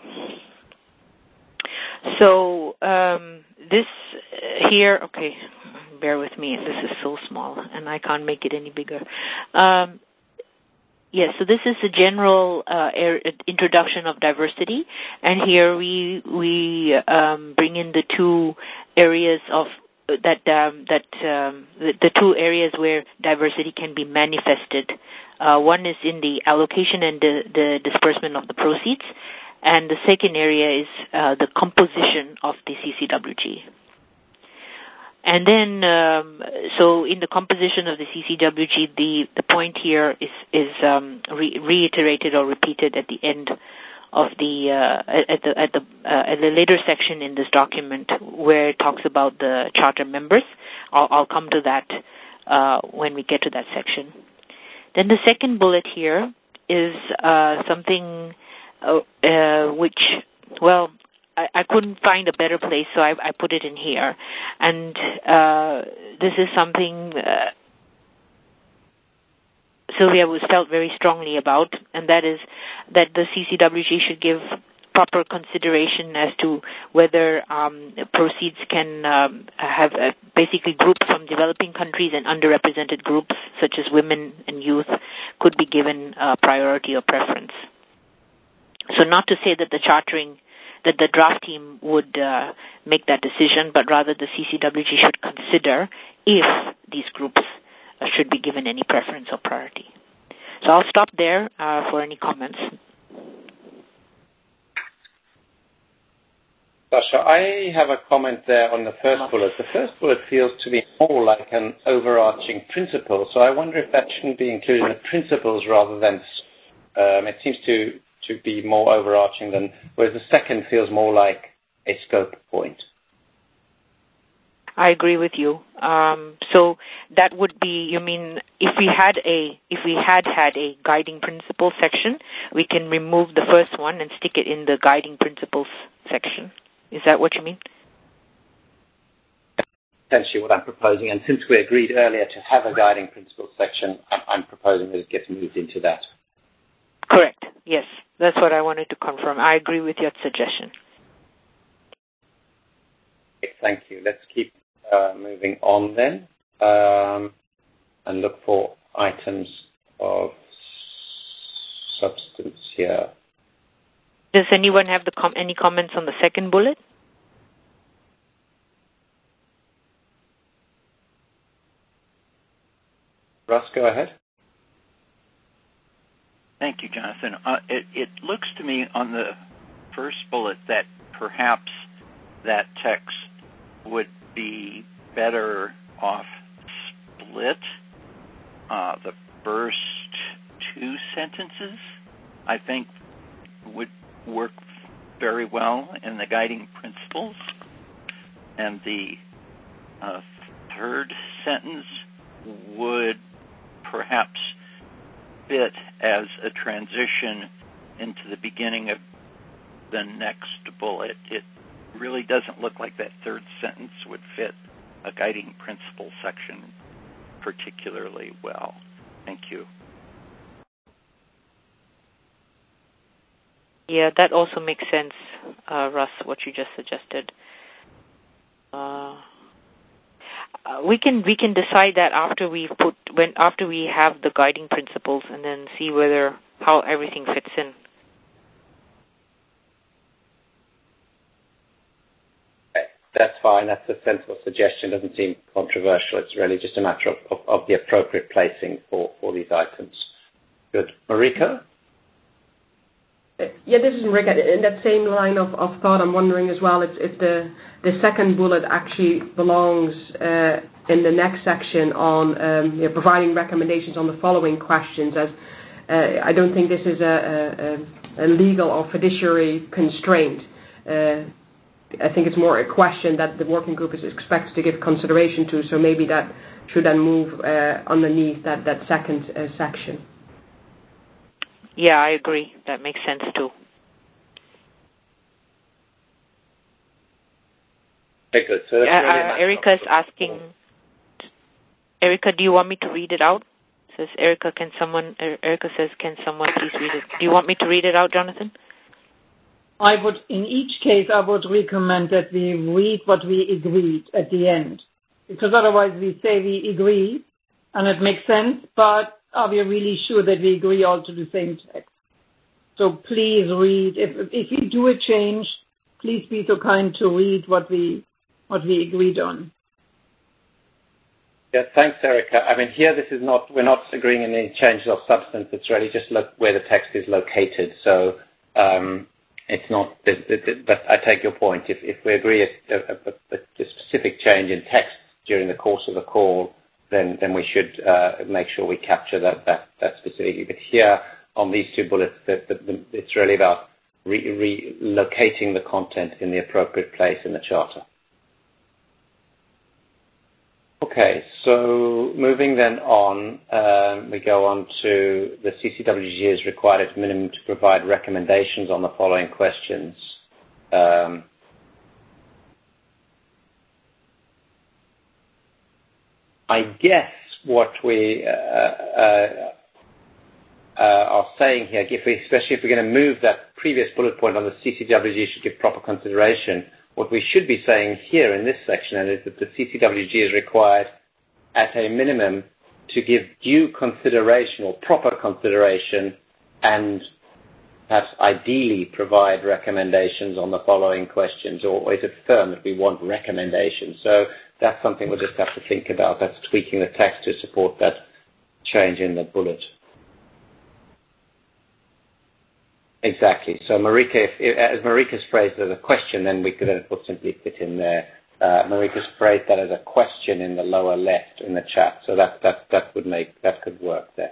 So um, this here, okay, bear with me. This is so small, and I can't make it any bigger. Um, Yes, so this is a general uh, er, introduction of diversity, and here we we um, bring in the two areas of that um, that um, the, the two areas where diversity can be manifested. Uh, one is in the allocation and the, the disbursement of the proceeds, and the second area is uh, the composition of the C C W G. And then, um, so in the composition of the C C W G, the, the point here is is um, re- reiterated or repeated at the end of the uh, at the at the uh, at the later section in this document where it talks about the charter members. I'll, I'll come to that uh, when we get to that section. Then the second bullet here is uh, something uh, uh, which, well, I, I couldn't find a better place, so I, I put it in here. And uh, this is something uh, Sylvia was felt very strongly about, and that is that the C C W G should give proper consideration as to whether um, proceeds can um, have uh, basically groups from developing countries and underrepresented groups, such as women and youth, could be given uh, priority or preference. So not to say that the chartering that the draft team would uh, make that decision, but rather the C C W G should consider if these groups uh, should be given any preference or priority. So I'll stop there uh, for any comments. Sasha, I have a comment there on the first bullet. The first bullet feels to be more like an overarching principle, so I wonder if that shouldn't be included in the principles rather than, um, it seems to to be more overarching than, whereas the second feels more like a scope point. I agree with you. Um, so that would be, you mean, if we had a, if we had had a guiding principle section, we can remove the first one and stick it in the guiding principles section. Is that what you mean? essentially what I'm proposing. And since we agreed earlier to have a guiding principles section, I'm proposing that it gets moved into that. Correct. Yes, that's what I wanted to confirm. I agree with your suggestion. Okay, thank you. Let's keep uh, moving on then um, and look for items of substance here. Does anyone have the com- any comments on the second bullet? Russ, go ahead. Thank you, Jonathan. Uh, it, it looks to me on the first bullet that perhaps that text would be better off split. Uh, the first two sentences, I think, would work very well in the guiding principles. And the uh, third sentence would perhaps fit as a transition into the beginning of the next bullet. It really doesn't look like that third sentence would fit a guiding principle section particularly well. Thank you. Yeah, that also makes sense, uh, Russ, what you just suggested. Uh, uh, we can we can decide that after we put when after we have the guiding principles, and then see whether how everything fits in. Okay, that's fine. That's a sensible suggestion. Doesn't seem controversial. It's really just a matter of, of, of the appropriate placing for, for these items. Good. Marika? Yeah, this is Marika. In that same line of, of thought, I'm wondering as well if, if the, the second bullet actually belongs uh, in the next section on um, you know, providing recommendations on the following questions. As uh, I don't think this is a, a, a legal or fiduciary constraint. Uh, I think it's more a question that the working group is expected to give consideration to, so maybe that should then move uh, underneath that, that second uh, section. Yeah, I agree. That makes sense too. Okay, good. So uh, uh, Erica's asking, Erica, do you want me to read it out? Says Erica, can someone, Erica says, can someone please read it? Do you want me to read it out, Jonathan? I would, in each case, I would recommend that we read what we agreed at the end. Because otherwise we say we agree, and it makes sense, but are we really sure that we agree all to the same text? So please read. If if you do a change, please be so kind to read what we what we agreed on. Yeah, thanks, Erica. I mean, here this is not, we're not agreeing in any changes of substance. It's really just look where the text is located. So um, it's not, but I take your point. If, if we agree a, a, a, a specific change in text during the course of the call, then then we should uh, make sure we capture that, that, that specifically. But here on these two bullets, the, the, the, it's really about re- relocating the content in the appropriate place in the Charter. Okay, so moving then on, um, we go on to the C C W G is required at minimum to provide recommendations on the following questions. Um, I guess what we uh, uh, uh, are saying here, if we, especially if we're going to move that previous bullet point on the C C W G should give proper consideration, what we should be saying here in this section is that the C C W G is required at a minimum to give due consideration or proper consideration and perhaps ideally provide recommendations on the following questions, or is it firm that we want recommendations? So that's something we'll just have to think about. That's tweaking the text to support that change in the bullet. Exactly. So Marika, if, if, as Marika's phrased as a question, then we could then it will simply fit in there. Uh, Marika's phrased that as a question in the lower left in the chat. So that that that would make that could work there.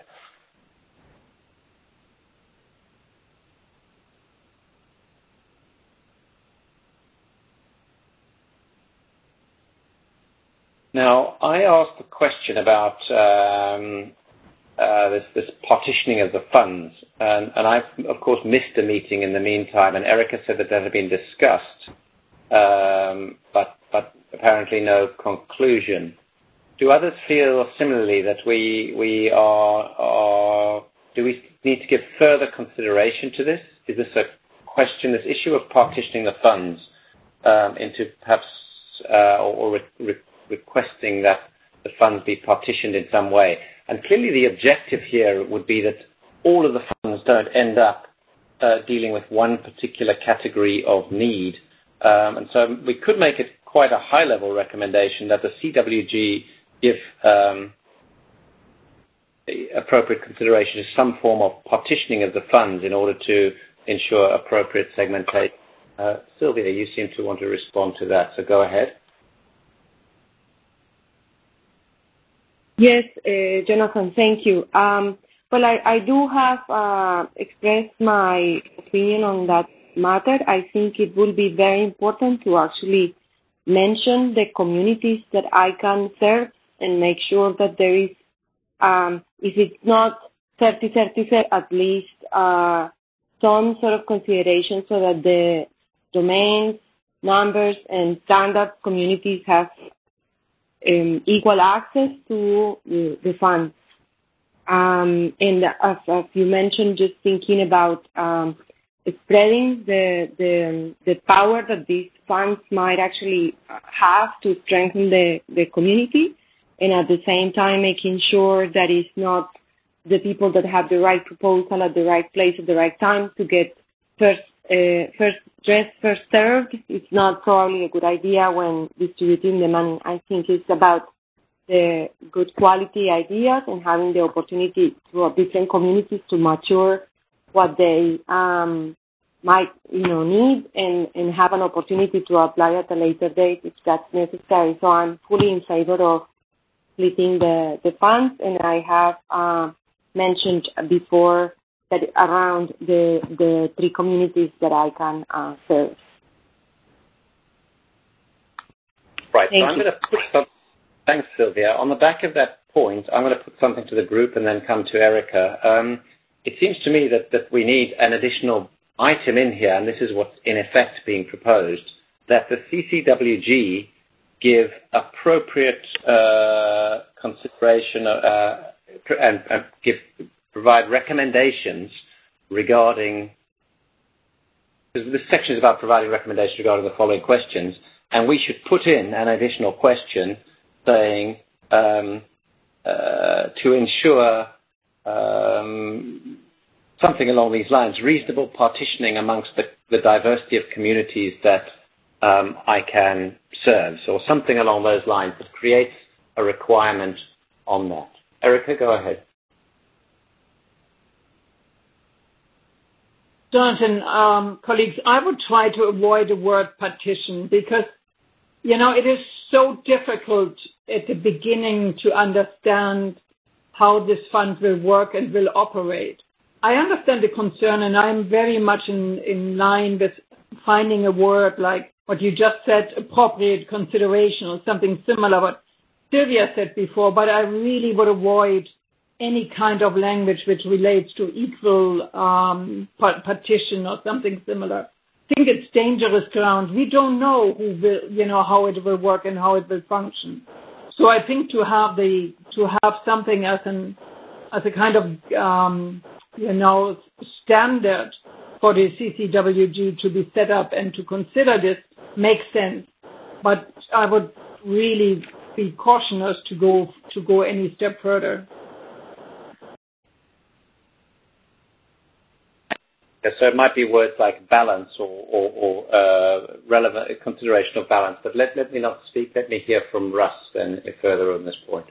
Now, I asked a question about um, uh, this, this partitioning of the funds, and, and I've, of course, missed a meeting in the meantime, and Erica said that that had been discussed, um, but, but apparently no conclusion. Do others feel similarly that we we are, are do we need to give further consideration to this? Is this a question, this issue of partitioning the funds um, into perhaps uh, or, or re- re- requesting that the funds be partitioned in some way? And clearly the objective here would be that all of the funds don't end up uh, dealing with one particular category of need. Um, and so we could make it quite a high-level recommendation that the C W G give um, appropriate consideration to some form of partitioning of the funds in order to ensure appropriate segmentation. Uh, Sylvia, you seem to want to respond to that, so go ahead. Yes, uh, Jonathan, thank you. Um, well, I, I do have uh, expressed my opinion on that matter. I think it will be very important to actually mention the communities that I can serve and make sure that there is, um, if it's not thirty thirty, at least uh, some sort of consideration so that the domains, numbers, and standard communities have um, equal access to the, the funds. Um, and as, as you mentioned, just thinking about um, spreading the, the the power that these funds might actually have to strengthen the, the community, and at the same time making sure that it's not the people that have the right proposal at the right place at the right time to get first uh, first dressed, first served. It's not probably a good idea when distributing the money. I think it's about the good quality ideas and having the opportunity for different communities to mature what they um, might, you know, need and, and have an opportunity to apply at a later date if that's necessary. So I'm fully in favor of splitting the, the funds, and I have uh, mentioned before that around the the three communities that I can uh, serve. Right. Thank so I'm you. going to put some. Thanks, Sylvia. On the back of that point, I'm going to put something to the group and then come to Erica. Um, it seems to me that, that we need an additional item in here, and this is what's in effect being proposed, that the C C W G give appropriate uh, consideration uh, and, and give provide recommendations regarding, because this section is about providing recommendations regarding the following questions, and we should put in an additional question saying um, uh, to ensure um, something along these lines, reasonable partitioning amongst the, the diversity of communities that um, I can serve, or something along those lines that creates a requirement on that. Erica, go ahead. Jonathan, um, colleagues, I would try to avoid the word partition because, you know, it is so difficult at the beginning to understand how this fund will work and will operate. I understand the concern, and I'm very much in, in line with finding a word like what you just said, appropriate consideration or something similar what Sylvia said before, but I really would avoid any kind of language which relates to equal um, partition or something similar. I think it's dangerous ground. We don't know who will, you know, how it will work and how it will function. So I think to have the to have something as an as a kind of um, you know standard for the C C W G to be set up and to consider this makes sense. But I would really be cautious to go to go any step further. So it might be words like balance or, or, or uh, relevant consideration of balance. But let, let me not speak. Let me hear from Russ then further on this point.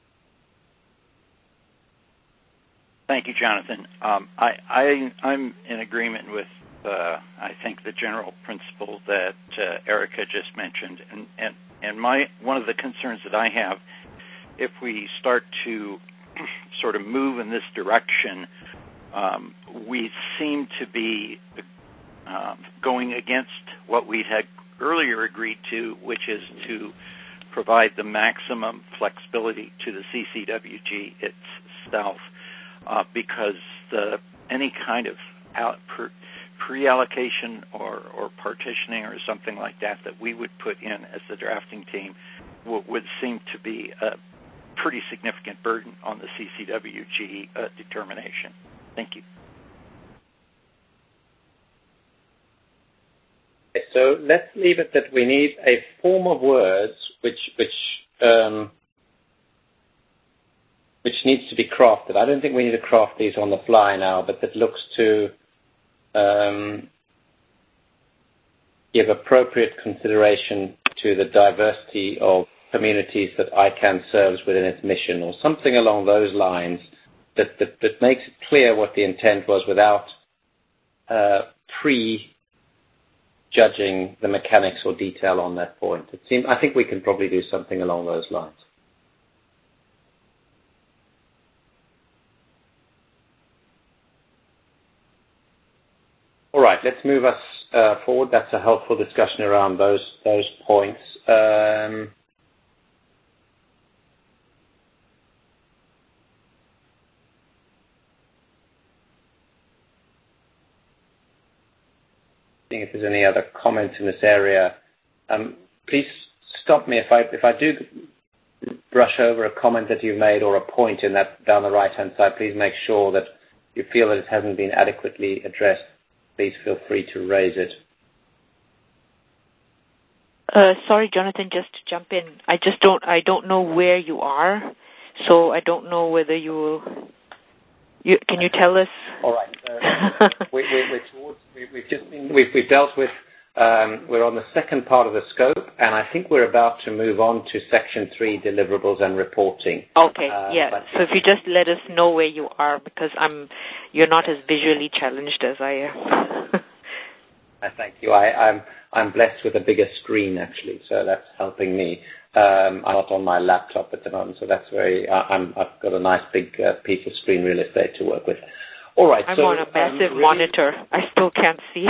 Thank you, Jonathan. Um, I, I, I'm in agreement with, uh, I think, the general principle that uh, Erica just mentioned. And, and, and my one of the concerns that I have, if we start to sort of move in this direction, Um, we seem to be um, going against what we had earlier agreed to, which is to provide the maximum flexibility to the C C W G itself, uh, because the, any kind of out, per, pre-allocation or, or partitioning or something like that that we would put in as the drafting team w- would seem to be a pretty significant burden on the C C W G uh, determination. Thank you. So let's leave it that we need a form of words which which um, which needs to be crafted. I don't think we need to craft these on the fly now, but that looks to um, give appropriate consideration to the diversity of communities that ICANN serves within its mission, or something along those lines that, that, that makes it clear what the intent was without uh, pre-judging the mechanics or detail on that point. It seems, I think we can probably do something along those lines. All right, let's move us uh, forward. That's a helpful discussion around those those points. Um, seeing if there's any other comments in this area. Um, please stop me if I if I do brush over a comment that you made or a point in that down the right-hand side. Please make sure that you feel that it hasn't been adequately addressed. Please feel free to raise it. Uh, sorry, Jonathan, just to jump in. I just don't. I don't know where you are, so I don't know whether you will. You, can you tell us? All right. Uh, we, we, we're towards, we, we've just been. We've, we've dealt with. Um, we're on the second part of the scope, and I think we're about to move on to Section Three: Deliverables and Reporting. Okay. Uh, yeah. So if you just let us know where you are, because I'm. You're not as visually challenged as I am. I thank you. I, I'm I'm blessed with a bigger screen actually, so that's helping me. Um, I'm not on my laptop at the moment, so that's very. Uh, I'm, I've got a nice big uh, piece of screen real estate to work with. All right. I'm so, on a massive um, really monitor. I still can't see.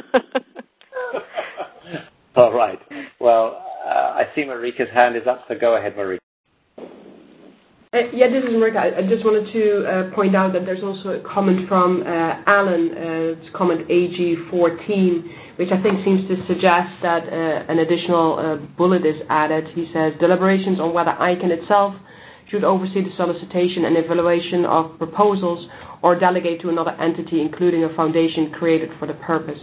All right. Well, uh, I see Marika's hand is up, so go ahead, Marika. Uh, yeah, this is Marika. I, I just wanted to uh, point out that there's also a comment from uh, Alan, uh, it's comment A G fourteen, which I think seems to suggest that uh, an additional uh, bullet is added. He says, deliberations on whether ICANN itself should oversee the solicitation and evaluation of proposals or delegate to another entity, including a foundation created for the purpose.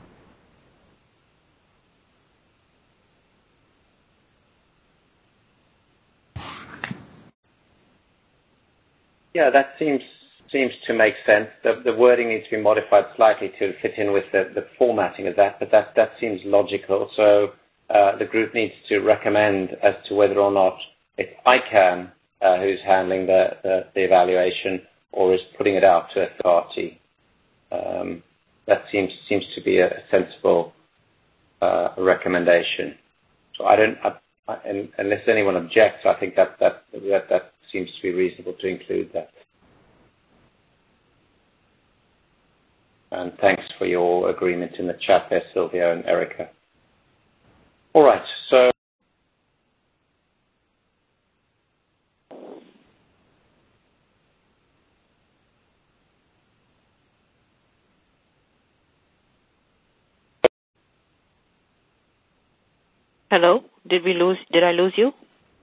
Yeah, that seems seems to make sense. The, the wording needs to be modified slightly to fit in with the, the formatting of that, but that, that seems logical. So uh, the group needs to recommend as to whether or not it's ICANN uh, who's handling the, the, the evaluation or is putting it out to a third party. Um, that seems seems to be a sensible uh, recommendation. So I don't, I, I, unless anyone objects, I think that that that, that seems to be reasonable to include that. And thanks for your agreement in the chat there, Sylvia and Erica. All right, so Hello? Did we lose? Did I lose you?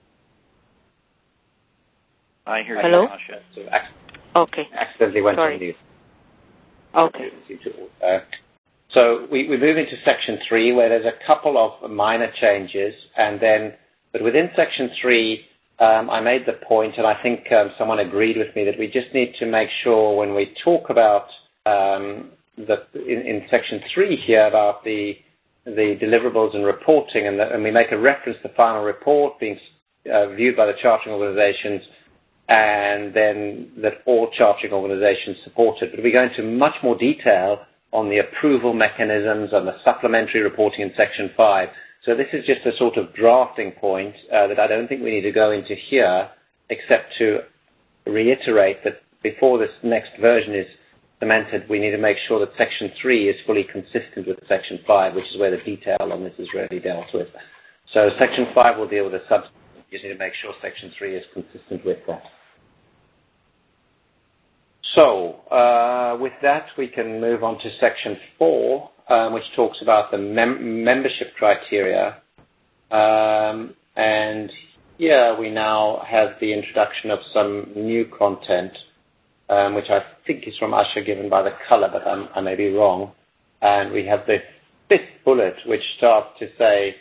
I hear Hello? you, Asha. So ac- Okay. accidentally went Sorry. on mute. Okay. Uh, so we, we move into Section three, where there's a couple of minor changes, and then, but within Section three, um, I made the point, and I think um, someone agreed with me, that we just need to make sure when we talk about um, the in, in Section three here about the the deliverables and reporting, and, the, and we make a reference to the final report being uh, viewed by the chartering organizations, and then that all chartering organizations support it. But we go into much more detail on the approval mechanisms and the supplementary reporting in Section five. So this is just a sort of drafting point uh, that I don't think we need to go into here, except to reiterate that before this next version is cemented, we need to make sure that Section three is fully consistent with Section five, which is where the detail on this is really dealt with. So Section five will deal with the substance. You just need to make sure Section three is consistent with that. So uh, with that, we can move on to section four, um, which talks about the mem membership criteria. Um, and here we now have the introduction of some new content, um, which I think is from Asha, given by the color, but I'm, I may be wrong. And we have the fifth bullet, which starts to say,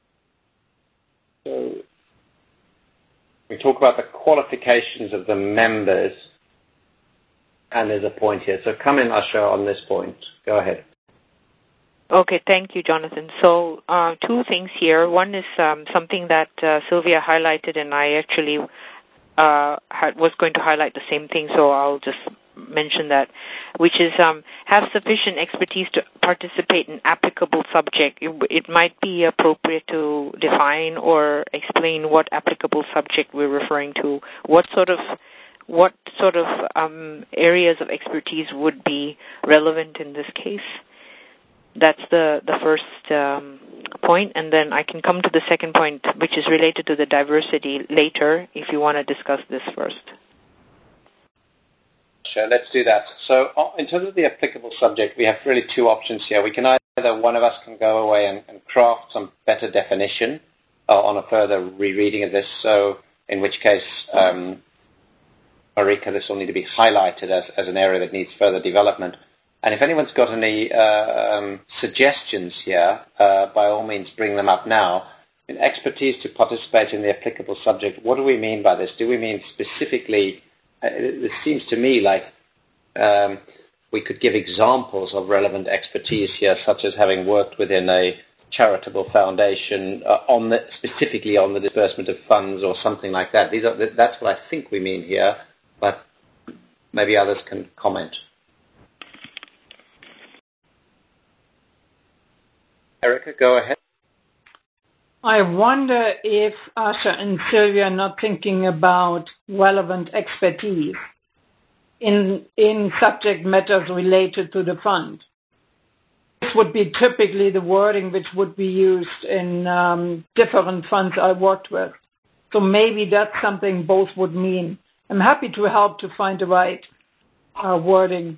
so we talk about the qualifications of the members, and there's a point here. So come in, Asha, on this point. Go ahead. Okay, thank you, Jonathan. So uh, two things here. One is um, something that uh, Sylvia highlighted, and I actually uh, had, was going to highlight the same thing, so I'll just mention that, which is um, have sufficient expertise to participate in applicable subject. It, it might be appropriate to define or explain what applicable subject we're referring to. What sort of what sort of um, areas of expertise would be relevant in this case? That's the, the first um, point, and then I can come to the second point, which is related to the diversity later, if you want to discuss this first. Sure, let's do that. So in terms of the applicable subject, we have really two options here. We can either, one of us can go away and, and craft some better definition uh, on a further rereading of this, so in which case, um, Marika, this will need to be highlighted as, as an area that needs further development. And if anyone's got any uh, um, suggestions here, uh, by all means bring them up now. In expertise to participate in the applicable subject, what do we mean by this? Do we mean specifically, uh, it seems to me like um, we could give examples of relevant expertise here, such as having worked within a charitable foundation uh, on the, specifically on the disbursement of funds or something like that. These are, that's what I think we mean here, but maybe others can comment. Erica, go ahead. I wonder if Asha and Sylvia are not thinking about relevant expertise in, in subject matters related to the fund. This would be typically the wording which would be used in um, different funds I worked with. So maybe that's something both would mean. I'm happy to help to find the right uh, wording.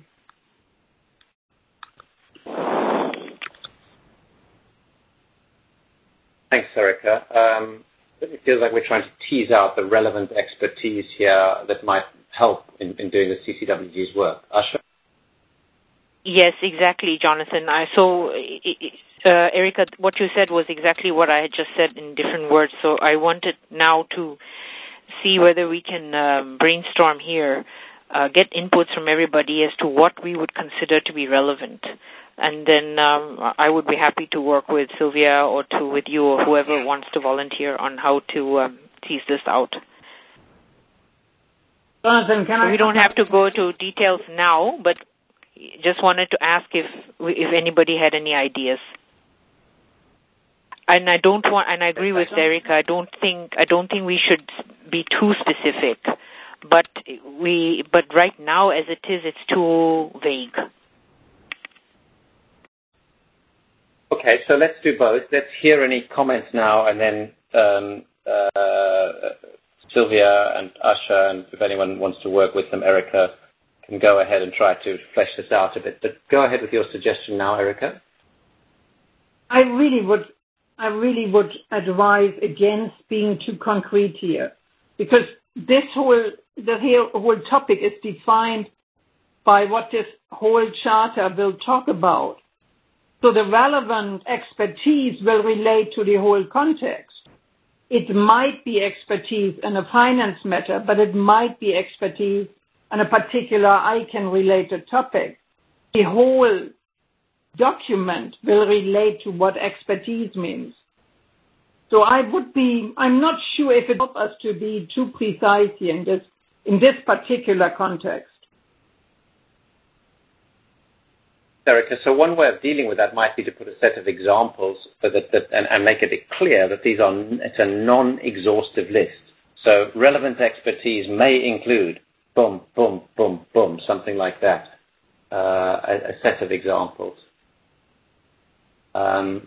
Thanks, Erica. Um, it feels like we're trying to tease out the relevant expertise here that might help in, in doing the C C W G's work. Asha? Yes, exactly, Jonathan. I, so, uh, Erica, what you said was exactly what I had just said in different words. So I wanted now to see whether we can um, brainstorm here, uh, get inputs from everybody as to what we would consider to be relevant. And then um, I would be happy to work with Sylvia or to with you or whoever wants to volunteer on how to um, tease this out. Jonathan, can so I? We don't have to go to details now, but just wanted to ask if if anybody had any ideas. And I don't want, and I agree with Erica. I don't think I don't think we should be too specific, but we but right now as it is, it's too vague. Okay, so let's do both. Let's hear any comments now, and then um, uh, Sylvia and Asha, and if anyone wants to work with them, Erica, can go ahead and try to flesh this out a bit. But go ahead with your suggestion now, Erica. I really would, I really would advise against being too concrete here, because this whole the whole topic is defined by what this whole charter will talk about. So the relevant expertise will relate to the whole context. It might be expertise in a finance matter, but it might be expertise on a particular I C A N-related topic. The whole document will relate to what expertise means. So I would be, I'm not sure if it helps us to be too precise here in this, in this particular context. Erica, so one way of dealing with that might be to put a set of examples so that, that, and, and make it clear that these are, it's a non-exhaustive list. So relevant expertise may include boom, boom, boom, boom, something like that, uh, a, a set of examples. Um,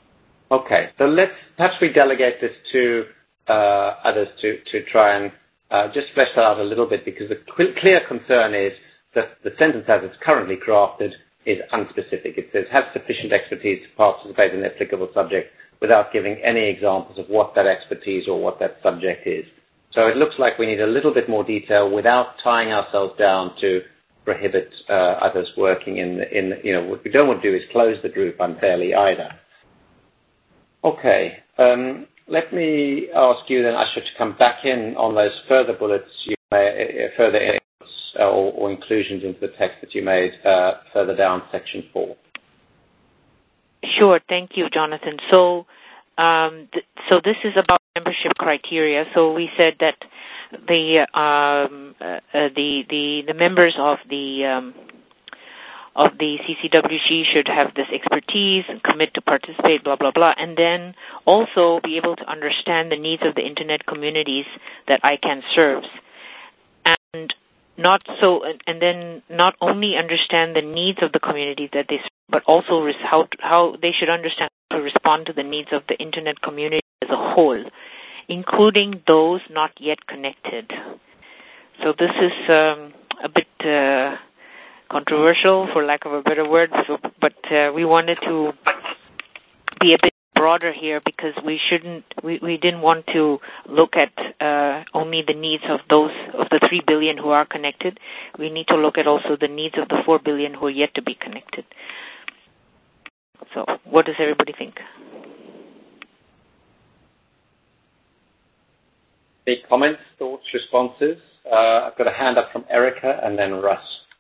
okay, so let's, perhaps we delegate this to uh, others to, to try and uh, just flesh that out a little bit, because the clear concern is that the sentence as it's currently crafted is unspecific. It says, has sufficient expertise to participate in the applicable subject, without giving any examples of what that expertise or what that subject is. So it looks like we need a little bit more detail without tying ourselves down to prohibit uh, others working in, the, in the, you know, what we don't want to do is close the group unfairly either. Okay, um, let me ask you then, Asha, to come back in on those further bullets, you may, uh, further inputs uh, or, or inclusions into the text that you made uh, further down section four. Sure, thank you, Jonathan. So, um, th- so this is about membership criteria. So we said that the um, uh, uh, the the the members of the um, of the C C W G should have this expertise and commit to participate, blah, blah, blah, and then also be able to understand the needs of the Internet communities that I CANN serves. And not so, and then not only understand the needs of the communities that they serve, but also res- how, how they should understand to respond to the needs of the Internet community as a whole, including those not yet connected. So this is um, a bit Uh, controversial, for lack of a better word, so, but uh, we wanted to be a bit broader here because we shouldn't, we, we didn't want to look at uh, only the needs of those, of the three billion who are connected. We need to look at also the needs of the four billion who are yet to be connected. So what does everybody think? Any comments, thoughts, responses? Uh, I've got a hand up from Erica and then Russ.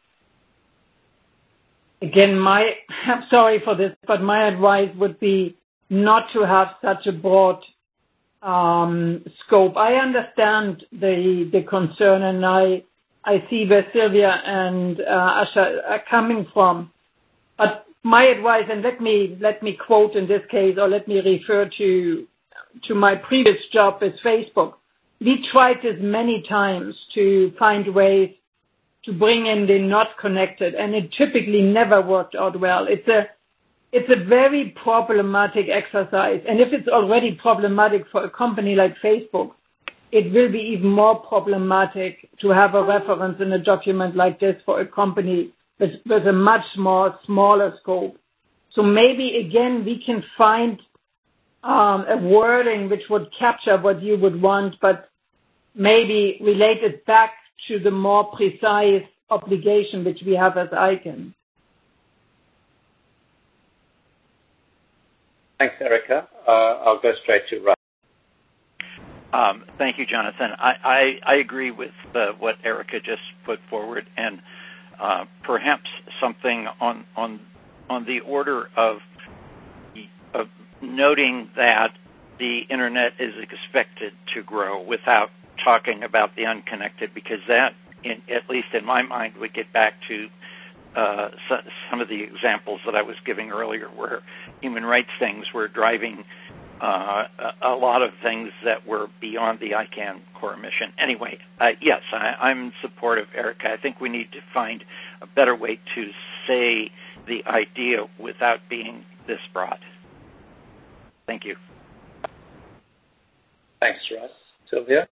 Again, my, I'm sorry for this, but my advice would be not to have such a broad um, scope. I understand the the concern, and I I see where Sylvia and uh, Asha are coming from. But my advice, and let me let me quote in this case, or let me refer to to my previous job with Facebook. We tried this many times to find ways to bring in the not connected, and it typically never worked out well. It's a, it's a very problematic exercise, and if it's already problematic for a company like Facebook, it will be even more problematic to have a reference in a document like this for a company with, with a much more smaller scope. So maybe, again, we can find um, a wording which would capture what you would want, but maybe relate it back to the more precise obligation which we have as I CANN. Thanks, Erica. Uh, I'll go straight to Russ. Um, thank you, Jonathan. I, I, I agree with uh, what Erica just put forward, and uh, perhaps something on on on the order of, of noting that the Internet is expected to grow without talking about the unconnected, because that, in, at least in my mind, would get back to uh, so, some of the examples that I was giving earlier, where human rights things were driving uh, a, a lot of things that were beyond the I CANN core mission. Anyway, uh, yes, I, I'm in support of Erica. I think we need to find a better way to say the idea without being this broad. Thank you. Thanks, Russ. Sylvia?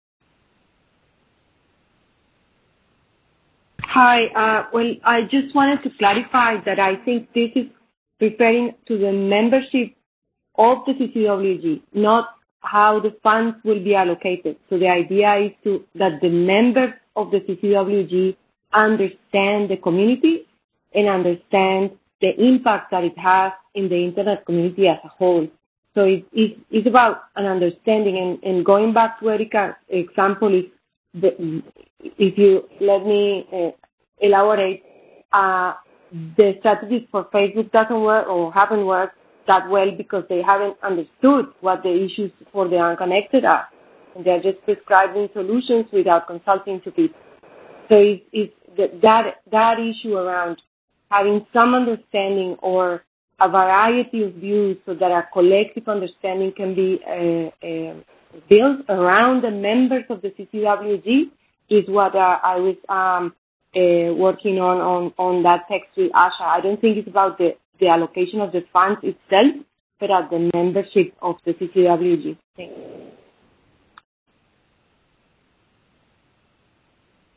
Hi. Uh, well, I just wanted to clarify that I think this is referring to the membership of the C C W G, not how the funds will be allocated. So the idea is to that the members of the C C W G understand the community and understand the impact that it has in the Internet community as a whole. So it, it, it's about an understanding. And, and going back to Erica's example, is the, if you let me uh, elaborate, uh, the strategies for Facebook doesn't work or haven't worked that well because they haven't understood what the issues for the unconnected are. And they're just prescribing solutions without consulting to people. So it's, it's that, that issue around having some understanding or a variety of views so that a collective understanding can be uh, uh, built around the members of the C C W G is what uh, I was um, uh, working on, on on that text with Asha. I don't think it's about the, the allocation of the funds itself, but at the membership of the C C W G. Thanks.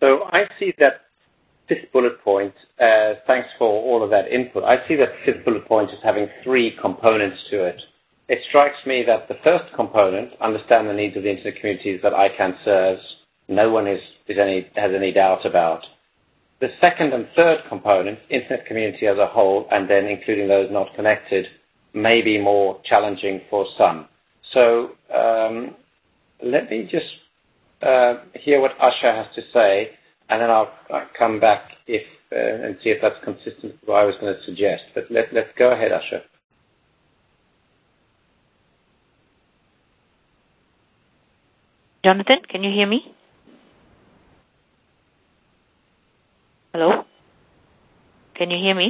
So I see that fifth bullet point, uh, thanks for all of that input. I see that fifth bullet point as having three components to it. It strikes me that the first component, understand the needs of the internet communities that ICANN serves, no one is, is any, has any doubt about. The second and third component, internet community as a whole, and then including those not connected, may be more challenging for some. So um, let me just uh, hear what Asha has to say, and then I'll, I'll come back if uh, and see if that's consistent with what I was going to suggest. But let, let's go ahead, Asha. Jonathan, can you hear me? Hello? Can you hear me?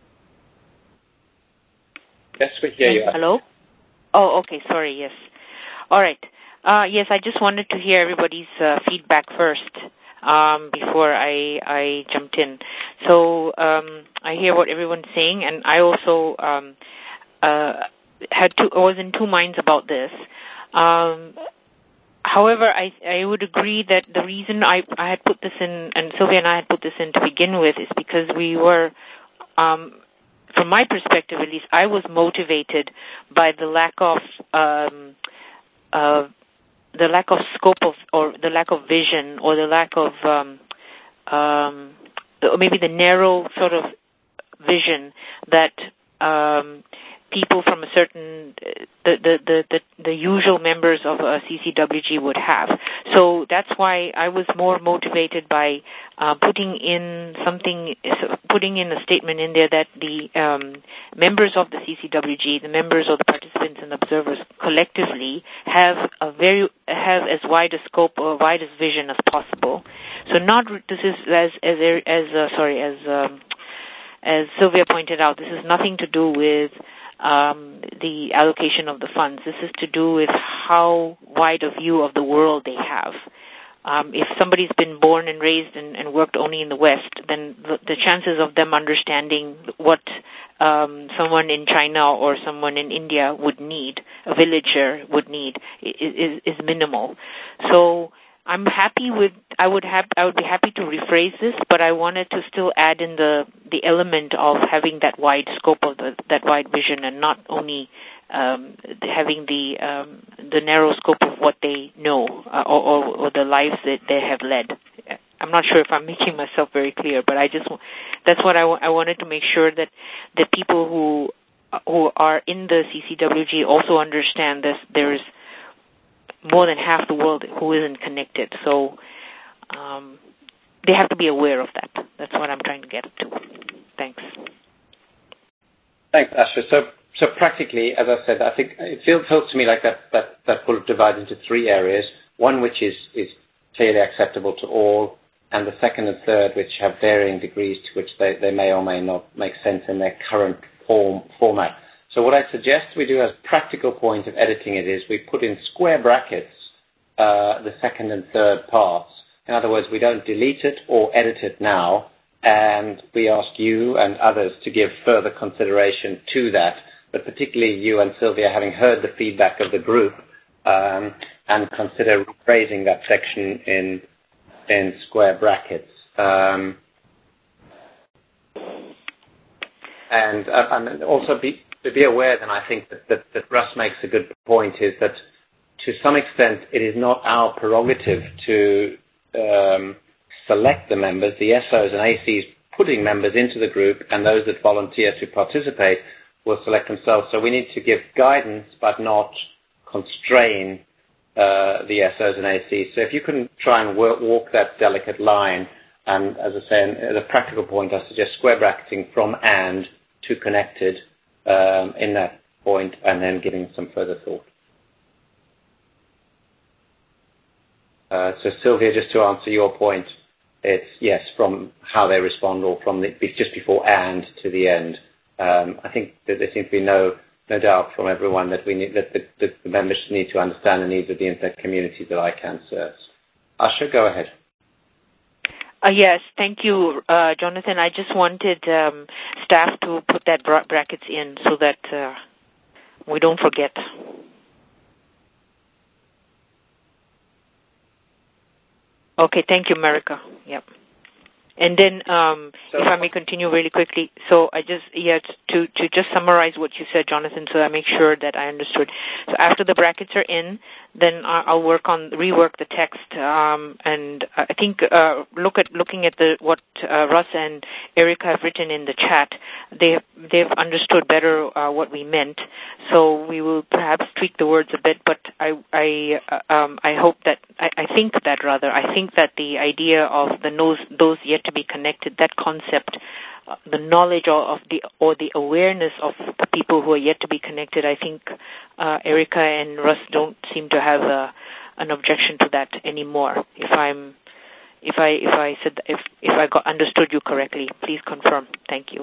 Yes, we hear you. Hello? Oh, okay. Sorry. Yes. All right. Uh, yes, I just wanted to hear everybody's uh, feedback first um, before I, I jumped in. So um, I hear what everyone's saying, and I also um, uh, had two, I was in two minds about this. Um, However, I, I would agree that the reason I, I had put this in, and Sylvia and I had put this in to begin with, is because we were, um, from my perspective at least, I was motivated by the lack of um, uh, the lack of scope of, or the lack of vision, or the lack of, um, um, or maybe the narrow sort of vision that um, people from a certain, the, the, the, the, the usual members of a C C W G would have. So that's why I was more motivated by uh, putting in something, putting in a statement in there that the um, members of the C C W G, the members of the participants and observers collectively have a very, have as wide a scope or widest vision as possible. So not, this is as, as, as uh, sorry, as, um, as Sylvia pointed out, this is nothing to do with Um, the allocation of the funds. This is to do with how wide a view of the world they have. Um, if somebody's been born and raised and, and worked only in the West, then the, the chances of them understanding what um, someone in China or someone in India would need, a villager would need, is, is minimal. So I'm happy with. I would have. I would be happy to rephrase this, but I wanted to still add in the the element of having that wide scope of the, that wide vision, and not only um, having the um, the narrow scope of what they know uh, or, or, or the lives that they have led. I'm not sure if I'm making myself very clear, but I just that's what I, w- I wanted to make sure that the people who who are in the C C W G also understand this. There's more than half the world who isn't connected. So um, they have to be aware of that. That's what I'm trying to get to. Thanks. Thanks, Asha. So, so practically, as I said, I think it feels, feels to me like that, that, that bullet divided into three areas. One which is, is clearly acceptable to all, and the second and third which have varying degrees to which they, they may or may not make sense in their current form, format. So what I suggest we do as practical point of editing it is we put in square brackets uh, the second and third parts. In other words, we don't delete it or edit it now, and we ask you and others to give further consideration to that, but particularly you and Sylvia, having heard the feedback of the group, um, and consider rephrasing that section in in square brackets. Um, and, uh, and also be To be aware, then, I think that, that, that Russ makes a good point, is that to some extent it is not our prerogative to um, select the members. The S Os and A Cs putting members into the group, and those that volunteer to participate will select themselves. So we need to give guidance but not constrain uh, the S Os and A Cs. So if you can try and work, walk that delicate line, and as I say, as a practical point, I suggest square bracketing from and to connected Um, in that point, and then giving some further thought. Uh, so Sylvia, just to answer your point, it's yes, from how they respond, or from the, just before and to the end. Um, I think that there seems to be no no doubt from everyone that we need that the, that the members need to understand the needs of the internet community that ICANN serves. Asha, go ahead. Uh, yes, thank you, uh, Jonathan. I just wanted um, staff to put that bra- brackets in so that uh, we don't forget. Okay, thank you, Marika. Yep. And then, um, so, if I may continue really quickly, so I just, yeah, to, to just summarize what you said, Jonathan, so I make sure that I understood. So after the brackets are in, then I'll work on, rework the text, um, and I think, uh, look at, looking at the, what uh, Russ and Erica have written in the chat, they have, they've understood better uh, what we meant, so we will perhaps tweak the words a bit, but I, I, uh, um, I hope that, I, I think that rather, I think that the idea of the those, those yet to be connected, that concept, uh, the knowledge of the or the awareness of the people who are yet to be connected, I think uh, Erica and Russ don't seem to have a, an objection to that anymore. If I'm, if I if I said if if I got understood you correctly, please confirm. Thank you.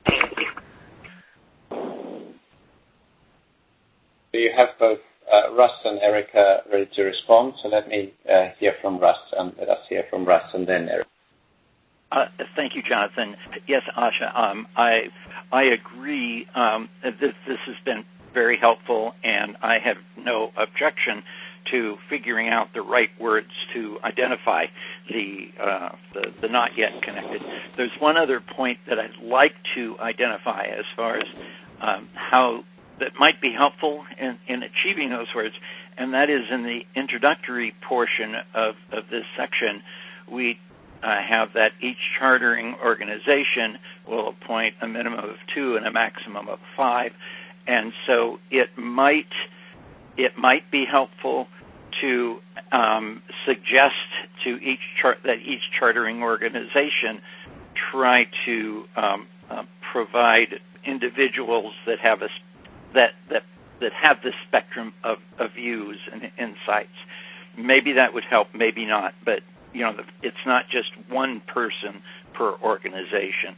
So you have both uh, Russ and Erica ready to respond. So let me uh, hear from Russ, and let us hear from Russ, and then Erica. Uh, thank you, Jonathan. Yes, Asha, um, I I agree. Um, this, this has been very helpful, and I have no objection to figuring out the right words to identify the, uh, the the not yet connected. There's one other point that I'd like to identify as far as um, how that might be helpful in, in achieving those words, and that is in the introductory portion of, of this section. We Uh, have that each chartering organization will appoint a minimum of two and a maximum of five, and so it might it might be helpful to um, suggest to each chart that each chartering organization try to um, uh, provide individuals that have a that that that have the spectrum of, of views and insights. Maybe that would help, maybe not, but you know, it's not just one person per organization.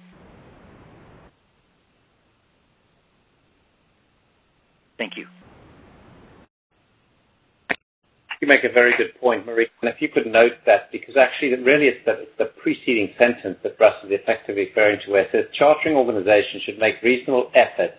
Thank you. You make a very good point, Marie. And if you could note that, because actually really it's the, it's the preceding sentence that Russ is effectively referring to, where it says chartering organizations should make reasonable efforts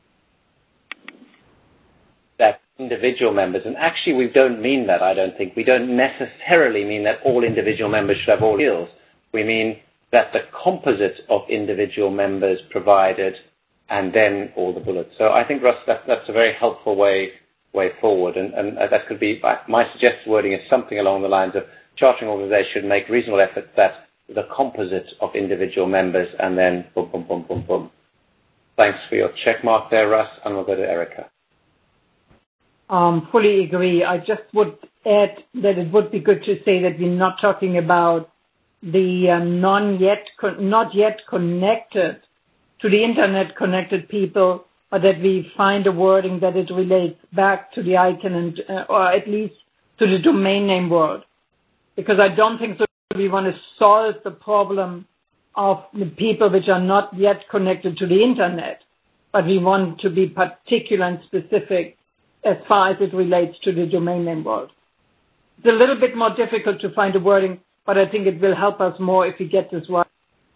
that individual members, and actually we don't mean that, I don't think. We don't necessarily mean that all individual members should have all skills. We mean that the composite of individual members provided and then all the bullets. So I think, Russ, that, that's a very helpful way way forward, and, and that could be, my suggested wording is something along the lines of chartering organizations should make reasonable efforts that the composite of individual members, and then boom, boom, boom, boom, boom. Thanks for your check mark there, Russ, and we'll go to Erica. Um, fully agree. I just would add that it would be good to say that we're not talking about the um, non yet con- not yet connected to the internet connected people, but that we find a wording that it relates back to the icon and, uh, or at least to the domain name world. Because I don't think so we want to solve the problem of the people which are not yet connected to the internet, but we want to be particular and specific as far as it relates to the domain name world. It's a little bit more difficult to find a wording, but I think it will help us more if we get this right.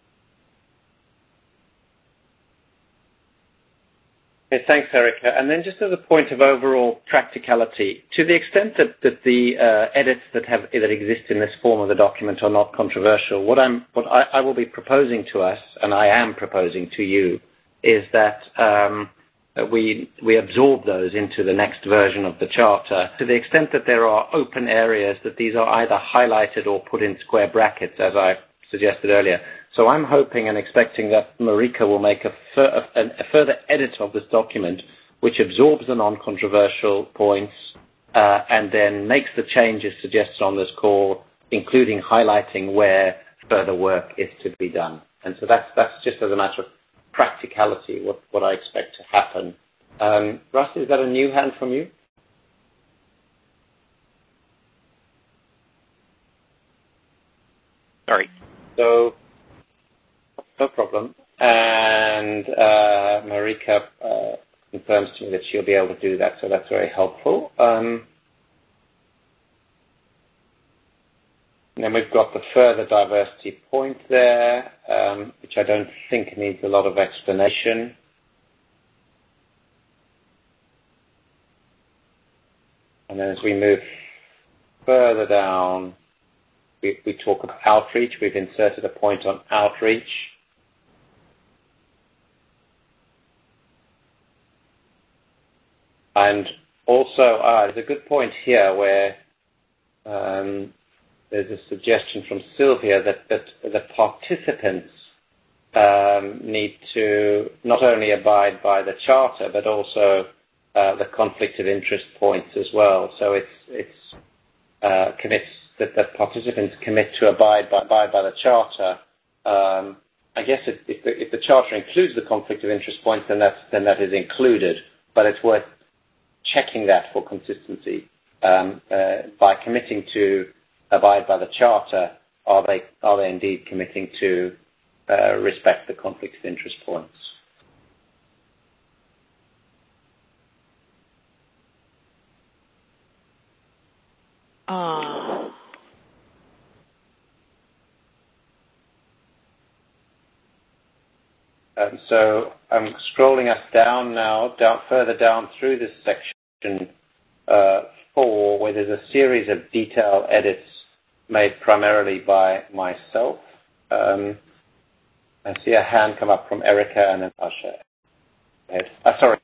Okay, thanks, Erica. And then just as a point of overall practicality, to the extent that, that the uh, edits that have that exist in this form of the document are not controversial, what I'm what I, I will be proposing to us, and I am proposing to you, is that um, we we absorb those into the next version of the charter. To the extent that there are open areas, that these are either highlighted or put in square brackets, as I suggested earlier. So I'm hoping and expecting that Marika will make a, fur- a, a further edit of this document which absorbs the non-controversial points uh, and then makes the changes suggested on this call, including highlighting where further work is to be done. And so that's, that's just as a matter of practicality what, what I expect to happen. Um, Russ, is that a new hand from you? Sorry. So, no problem. And uh, Marika uh, confirms to me that she'll be able to do that, so that's very helpful. Um, and then we've got the further diversity point there, um, which I don't think needs a lot of explanation. And then as we move further down, we, we talk about outreach. We've inserted a point on outreach. And also, uh, there's a good point here where um, there's a suggestion from Sylvia that, that the participants um, need to not only abide by the Charter, but also uh, the conflict of interest points as well. So it's, it's uh, commits that, that participants commit to abide by, abide by the Charter. Um, I guess if, if, the, if the Charter includes the conflict of interest points, then, that's, then that is included, but it's worth checking that for consistency. Um, uh, by committing to abide by the Charter, are they are they indeed committing to uh, respect the conflict of interest points? Uh. Um, so I'm scrolling us down now, down further down through this section uh, four, where there's a series of detail edits made primarily by myself. Um, I see a hand come up from Erica and then Asha. Uh, sorry.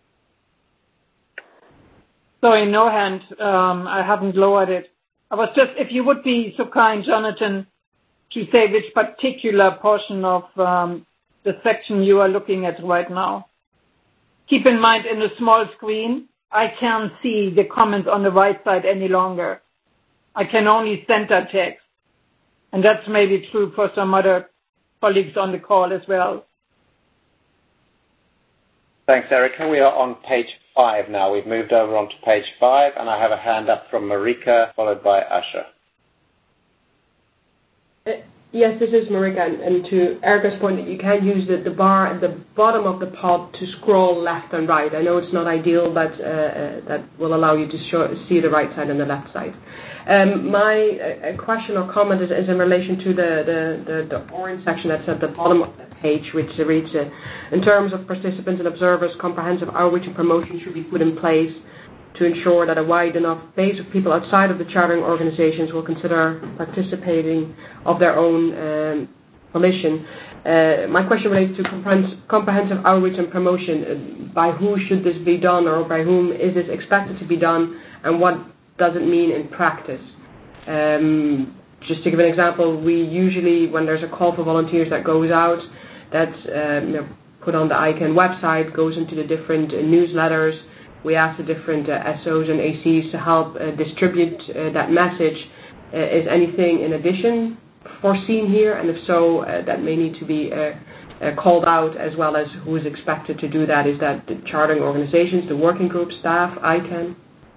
Sorry, no hand. Um, I haven't lowered it. I was just, if you would be so kind, Jonathan, to say which particular portion of um, the section you are looking at right now. Keep in mind, in a small screen, I can't see the comments on the right side any longer. I can only center text. And that's maybe true for some other colleagues on the call as well. Thanks, Erica. We are on page five now. We've moved over onto page five, and I have a hand up from Marika, followed by Asha. Uh, yes, this is Marika, and, and to Erica's point, that you can use the, the bar at the bottom of the pod to scroll left and right. I know it's not ideal, but uh, uh, that will allow you to show, see the right side and the left side. Um, my uh, question or comment is, is in relation to the, the, the, the orange section that's at the bottom of the page, which reads, uh, in terms of participants and observers, comprehensive outreach and promotion should be put in place to ensure that a wide enough base of people outside of the chartering organizations will consider participating of their own um, volition. Uh, my question relates to comprehensive outreach and promotion. Uh, by who should this be done, or by whom is this expected to be done, and what does it mean in practice? Um, just to give an example, we usually, when there's a call for volunteers that goes out, that's um, you know, put on the I CANN website, goes into the different uh, newsletters. We ask the different uh, S Os and A Cs to help uh, distribute uh, that message. Uh, is anything in addition foreseen here? And if so, uh, that may need to be uh, uh, called out, as well as who is expected to do that. Is that the chartering organizations, the working group, staff, I CANN?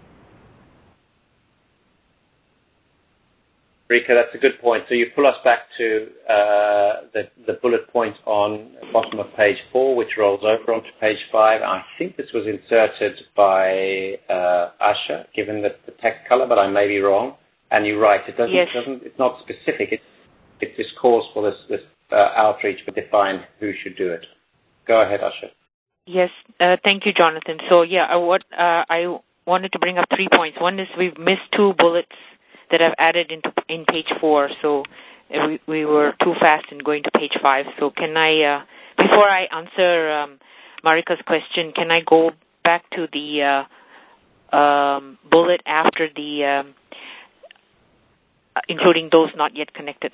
Rika, that's a good point. So you pull us back to uh, the, the bullet point on the bottom of page four, which rolls over onto page five. I think this was inserted by uh, Asha, given the, the text color, but I may be wrong. And you're right, it doesn't, yes. it doesn't it's not specific. It, it just calls for this, this uh, outreach, but define who should do it. Go ahead, Asha. Yes, uh, thank you, Jonathan. So, yeah, I, what, uh, I wanted to bring up three points. One is we've missed two bullets that I've added into in page four, so we, we were too fast in going to page five. So can I, uh, before I answer um, Marika's question, can I go back to the uh, um, bullet after the, um, including those not yet connected?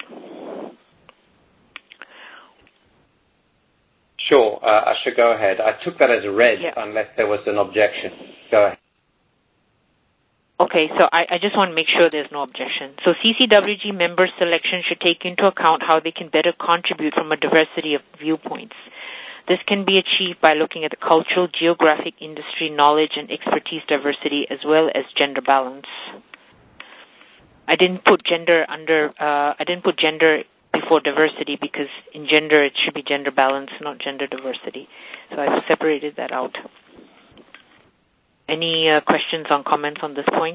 Sure, uh, I should go ahead. I took that as a read, yeah. unless there was an objection. Go ahead. Okay, so I, I just want to make sure there's no objection. So C C W G member selection should take into account how they can better contribute from a diversity of viewpoints. This can be achieved by looking at the cultural, geographic, industry, knowledge, and expertise diversity, as well as gender balance. I didn't put gender under, uh, I didn't put gender before diversity, because in gender it should be gender balance, not gender diversity. So I've separated that out. Any uh, questions or comments on this point?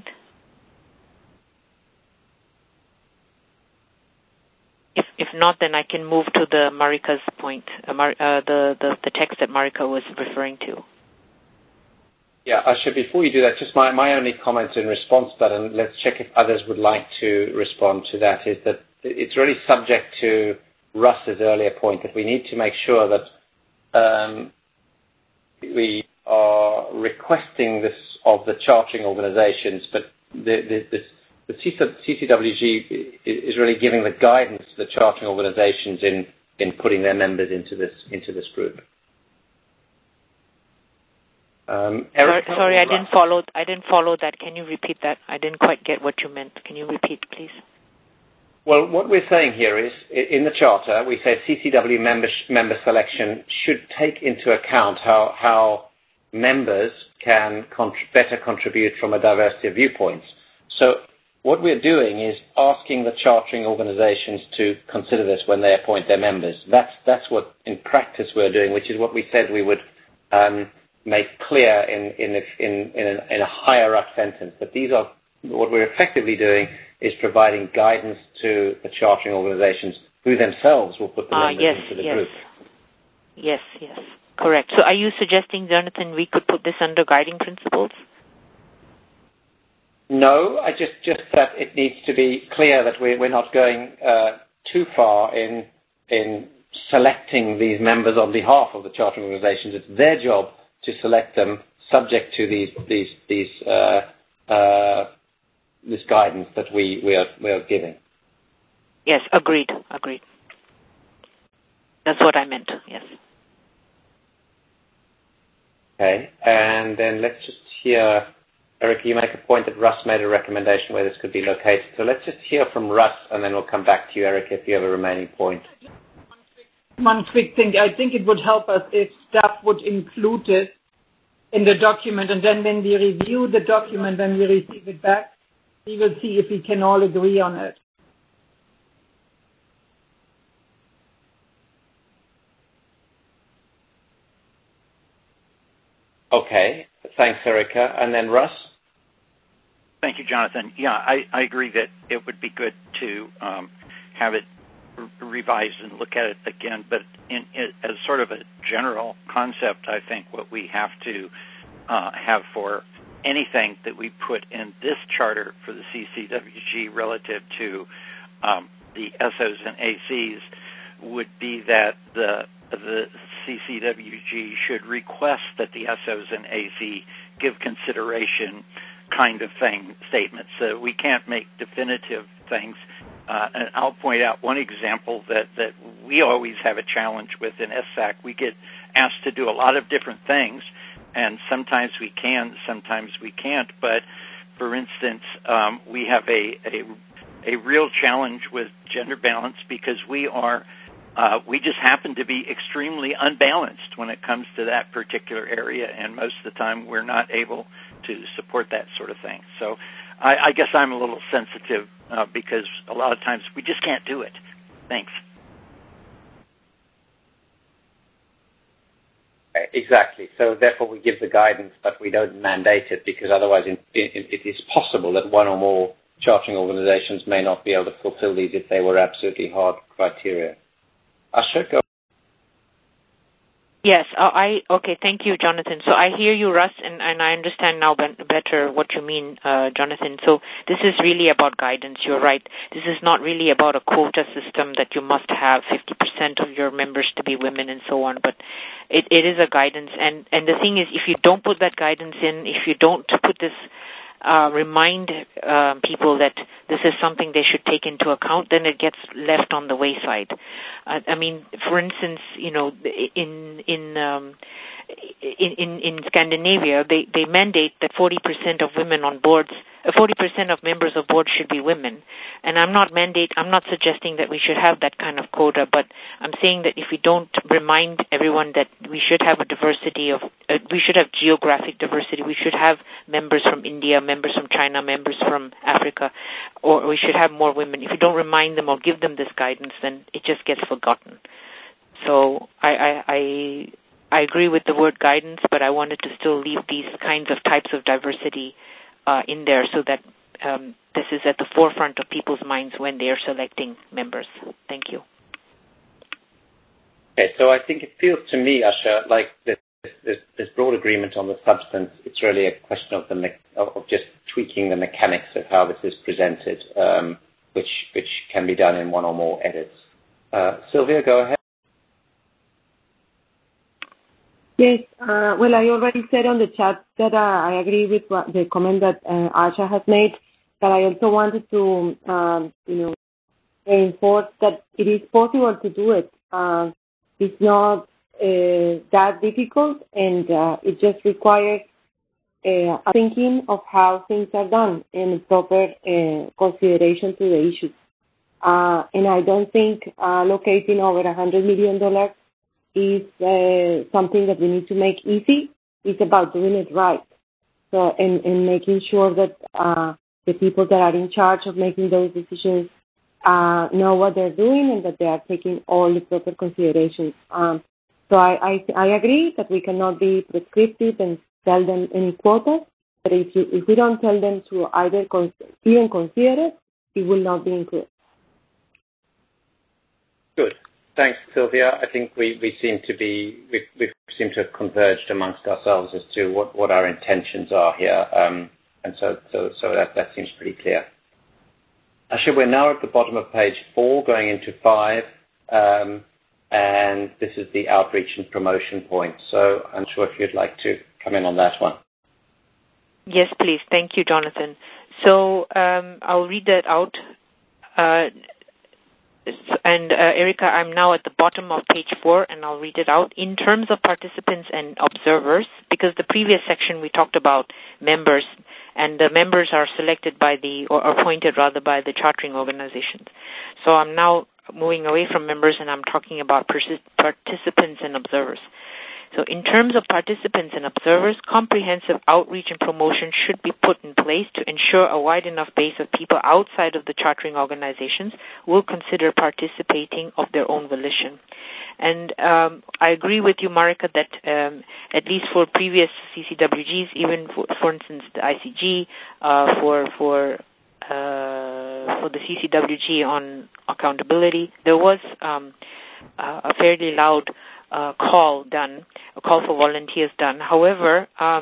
If if not, then I can move to the Marika's point, uh, Mar- uh, the, the the text that Marika was referring to. Yeah, Asha, before you do that, just my, my only comment in response to that, and let's check if others would like to respond to that, is that it's really subject to Russ's earlier point that we need to make sure that um, we are requesting this of the chartering organizations, but the, the, the, the C C W G is really giving the guidance to the chartering organizations in, in putting their members into this into this group. Um, sorry, sorry I didn't follow. I didn't follow that. Can you repeat that? I didn't quite get what you meant. Can you repeat, please? Well, what we're saying here is, in the charter, we say C C W member member selection should take into account how how members can contr- better contribute from a diversity of viewpoints. So, what we're doing is asking the chartering organizations to consider this when they appoint their members. That's that's what, in practice, we're doing, which is what we said we would. Um, make clear in in in in a, in a higher up sentence. But these are what we're effectively doing is providing guidance to the chartering organizations who themselves will put the members uh, yes, into the yes. group. Yes, yes, correct. So, are you suggesting, Jonathan, we could put this under guiding principles? No, I just just that it needs to be clear that we're we're not going uh, too far in in selecting these members on behalf of the chartering organizations. It's their job to select them, subject to these these these uh, uh, this guidance that we we are we are giving. Yes, agreed, agreed. That's what I meant. Yes. Okay, and then let's just hear, Eric. You make a point that Russ made a recommendation where this could be located. So let's just hear from Russ, and then we'll come back to you, Eric, if you have a remaining point. One quick thing. I think it would help us if staff would include it in the document, and then when we review the document, when we receive it back, we will see if we can all agree on it. Okay. Thanks, Erica. And then Russ? Thank you, Jonathan. Yeah, I, I agree that it would be good to um, have it revised and look at it again, but in, in, as sort of a general concept, I think what we have to uh, have for anything that we put in this charter for the C C W G relative to um, the S Os and A Cs would be that the the C C W G should request that the S Os and A C give consideration kind of thing statements. So we can't make definitive things. Uh, and I'll point out one example that, that we always have a challenge with in S A C. We get asked to do a lot of different things, and sometimes we can, sometimes we can't. But, for instance, um, we have a, a, a real challenge with gender balance because we are uh, we just happen to be extremely unbalanced when it comes to that particular area, and most of the time we're not able to support that sort of thing. So I, I guess I'm a little sensitive uh, because a lot of times we just can't do it. Thanks. Exactly. So therefore we give the guidance, but we don't mandate it because otherwise it, it, it is possible that one or more chartering organizations may not be able to fulfill these if they were absolutely hard criteria. Asha, go. Yes, uh, I okay. Thank you, Jonathan. So I hear you, Russ, and, and I understand now be- better what you mean, uh, Jonathan. So this is really about guidance. You're right. This is not really about a quota system that you must have fifty percent of your members to be women and so on. But it, it is a guidance, and and the thing is, if you don't put that guidance in, if you don't put this. Uh, remind uh, people that this is something they should take into account, then it gets left on the wayside. Uh, I mean, for instance, you know, in in um, in, in, in Scandinavia, they, they mandate that forty percent of women on boards, uh, forty percent of members of boards should be women. And I'm not mandate, I'm not suggesting that we should have that kind of quota, but I'm saying that if we don't remind everyone that we should have a diversity of, uh, we should have geographic diversity, we should have members from India, members from China, members from Africa, or we should have more women. If you don't remind them or give them this guidance, then it just gets forgotten. So I, I, I I agree with the word guidance, but I wanted to still leave these kinds of types of diversity uh, in there so that um, this is at the forefront of people's minds when they are selecting members. Thank you. Okay, so I think it feels to me, Asha, like this there's, there's broad agreement on the substance. It's really a question of the me- of just tweaking the mechanics of how this is presented, um, which which can be done in one or more edits. Uh, Sylvia, go ahead. Yes, uh, well, I already said on the chat that uh, I agree with what the comment that uh, Asha has made, but I also wanted to, um, you know, reinforce that it is possible to do it. Uh, it's not uh, that difficult, and uh, it just requires uh, thinking of how things are done and proper uh, consideration to the issues. Uh, and I don't think uh, allocating over one hundred million dollars is uh, something that we need to make easy. It's about doing it right. So, and, and making sure that uh, the people that are in charge of making those decisions uh, know what they're doing and that they are taking all the proper considerations. Um, so I, I, I agree that we cannot be prescriptive and tell them any quota, but if, you, if we don't tell them to either con- even consider it, it will not be included. Good. Thanks, Sylvia. I think we, we seem to be we we seem to have converged amongst ourselves as to what, what our intentions are here, um, and so so so that that seems pretty clear. Actually, we're now at the bottom of page four, going into five, um, and this is the outreach and promotion point. So I'm sure if you'd like to come in on that one. Yes, please. Thank you, Jonathan. So um, I'll read that out. Uh, And uh, Erica, I'm now at the bottom of page four, and I'll read it out. In terms of participants and observers, because the previous section we talked about members, and the members are selected by the, or appointed rather by the chartering organizations. So I'm now moving away from members, and I'm talking about participants and observers. So in terms of participants and observers, comprehensive outreach and promotion should be put in place to ensure a wide enough base of people outside of the chartering organizations will consider participating of their own volition. And um, I agree with you, Marika, that um, at least for previous C C W Gs, even for, for instance, the I C G, uh, for for uh, for the C C W G on accountability, there was um, uh, a fairly loud Uh, call done, a call for volunteers done. However, um,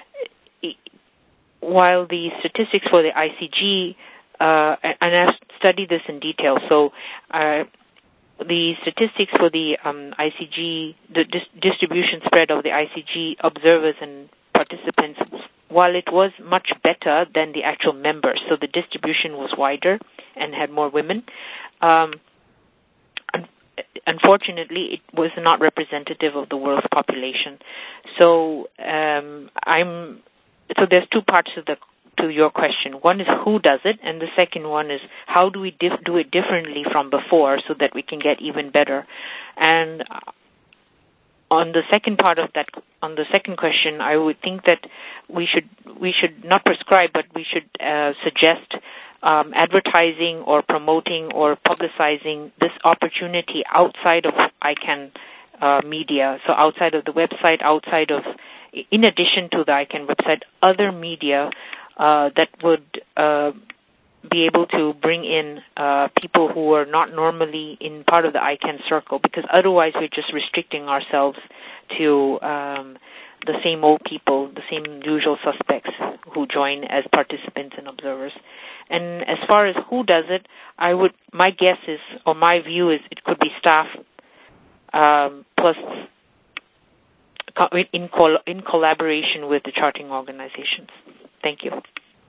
while the statistics for the I C G, uh, and I've studied this in detail, so uh, the statistics for the um, I C G, the dis- distribution spread of the I C G observers and participants, while it was much better than the actual members, so the distribution was wider and had more women, um, unfortunately, it was not representative of the world's population. So um, I'm. So there's two parts to the to your question. One is who does it, and the second one is how do we dif- do it differently from before so that we can get even better. And on the second part of that, on the second question, I would think that we should we should not prescribe, but we should uh, suggest. Um, advertising or promoting or publicizing this opportunity outside of I CAN uh, media, so outside of the website, outside of, in addition to the I CAN website, other media uh, that would uh, be able to bring in uh, people who are not normally in part of the I CAN circle, because otherwise we're just restricting ourselves to um, the same old people, the same usual suspects who join as participants and observers. And as far as who does it, I would, my guess is, or my view is, it could be staff um, plus in col- in collaboration with the chartering organizations. Thank you.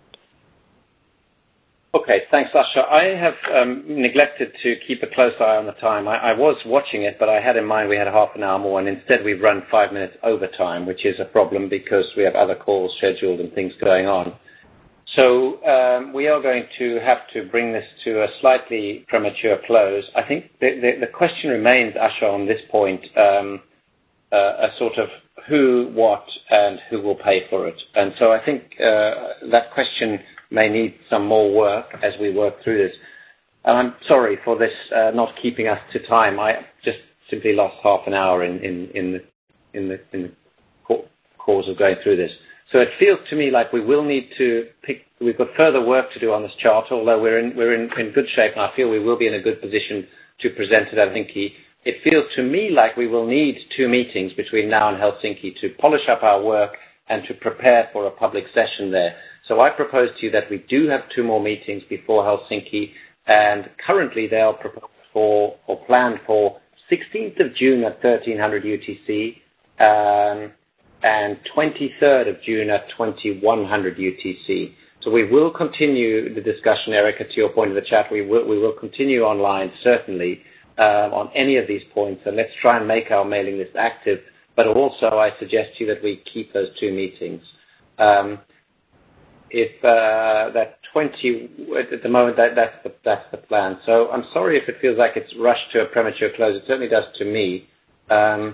Okay, thanks, Asha. I have um, neglected to keep a close eye on the time. I, I was watching it, but I had in mind we had half an hour more, and instead we've run five minutes over time, which is a problem because we have other calls scheduled and things going on. So um, we are going to have to bring this to a slightly premature close. I think the, the, the question remains, Asha, on this point, um, uh, a sort of who, what, and who will pay for it. And so I think uh, that question may need some more work as we work through this. And I'm sorry for this uh, not keeping us to time. I just simply lost half an hour in, in, in the, in the, in the course of going through this. So it feels to me like we will need to pick, we've got further work to do on this chart, although we're in, we're in, in good shape, and I feel we will be in a good position to present it, I think, it feels to me like we will need two meetings between now and Helsinki to polish up our work and to prepare for a public session there. So I propose to you that we do have two more meetings before Helsinki, and currently they are proposed for or planned for sixteenth of June at thirteen hundred U T C um, and twenty-third of June at twenty-one hundred U T C. So we will continue the discussion, Erica, to your point of the chat. We will, we will continue online, certainly, um, on any of these points, and let's try and make our mailing list active. But also, I suggest to you that we keep those two meetings. Um, if uh, that twenty at the moment, that, that's the that's the plan. So I'm sorry if it feels like it's rushed to a premature close. It certainly does to me. Um,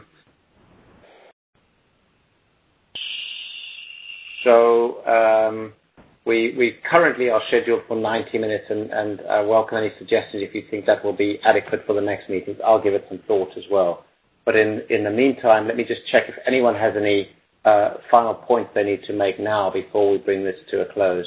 so um, we we currently are scheduled for ninety minutes, and and uh, welcome any suggestions if you think that will be adequate for the next meetings. I'll give it some thought as well. But in, in the meantime, let me just check if anyone has any uh, final points they need to make now before we bring this to a close.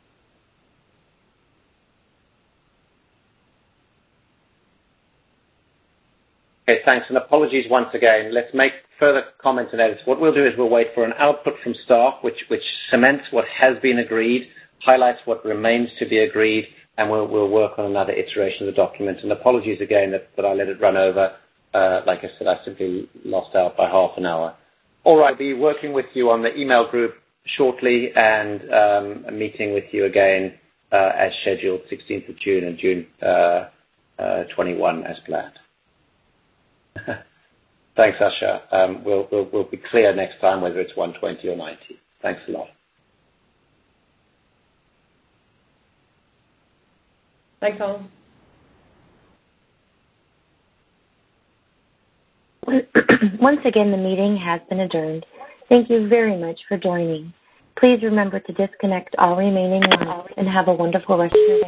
Okay, thanks, and apologies once again. Let's make further comments and edits. What we'll do is we'll wait for an output from staff, which, which cements what has been agreed, highlights what remains to be agreed, and we'll, we'll work on another iteration of the document. And apologies again that, that I let it run over. Uh, like I said, I simply lost out by half an hour. All right, I'll be working with you on the email group shortly and um, a meeting with you again uh, as scheduled, sixteenth of June and June uh, uh, twenty-one as planned. Thanks, Asha. Um, we'll, we'll, we'll be clear next time whether it's one twenty or ninety. Thanks a lot. Thanks, Alan. Once again, the meeting has been adjourned. Thank you very much for joining. Please remember to disconnect all remaining lines and have a wonderful rest of your day.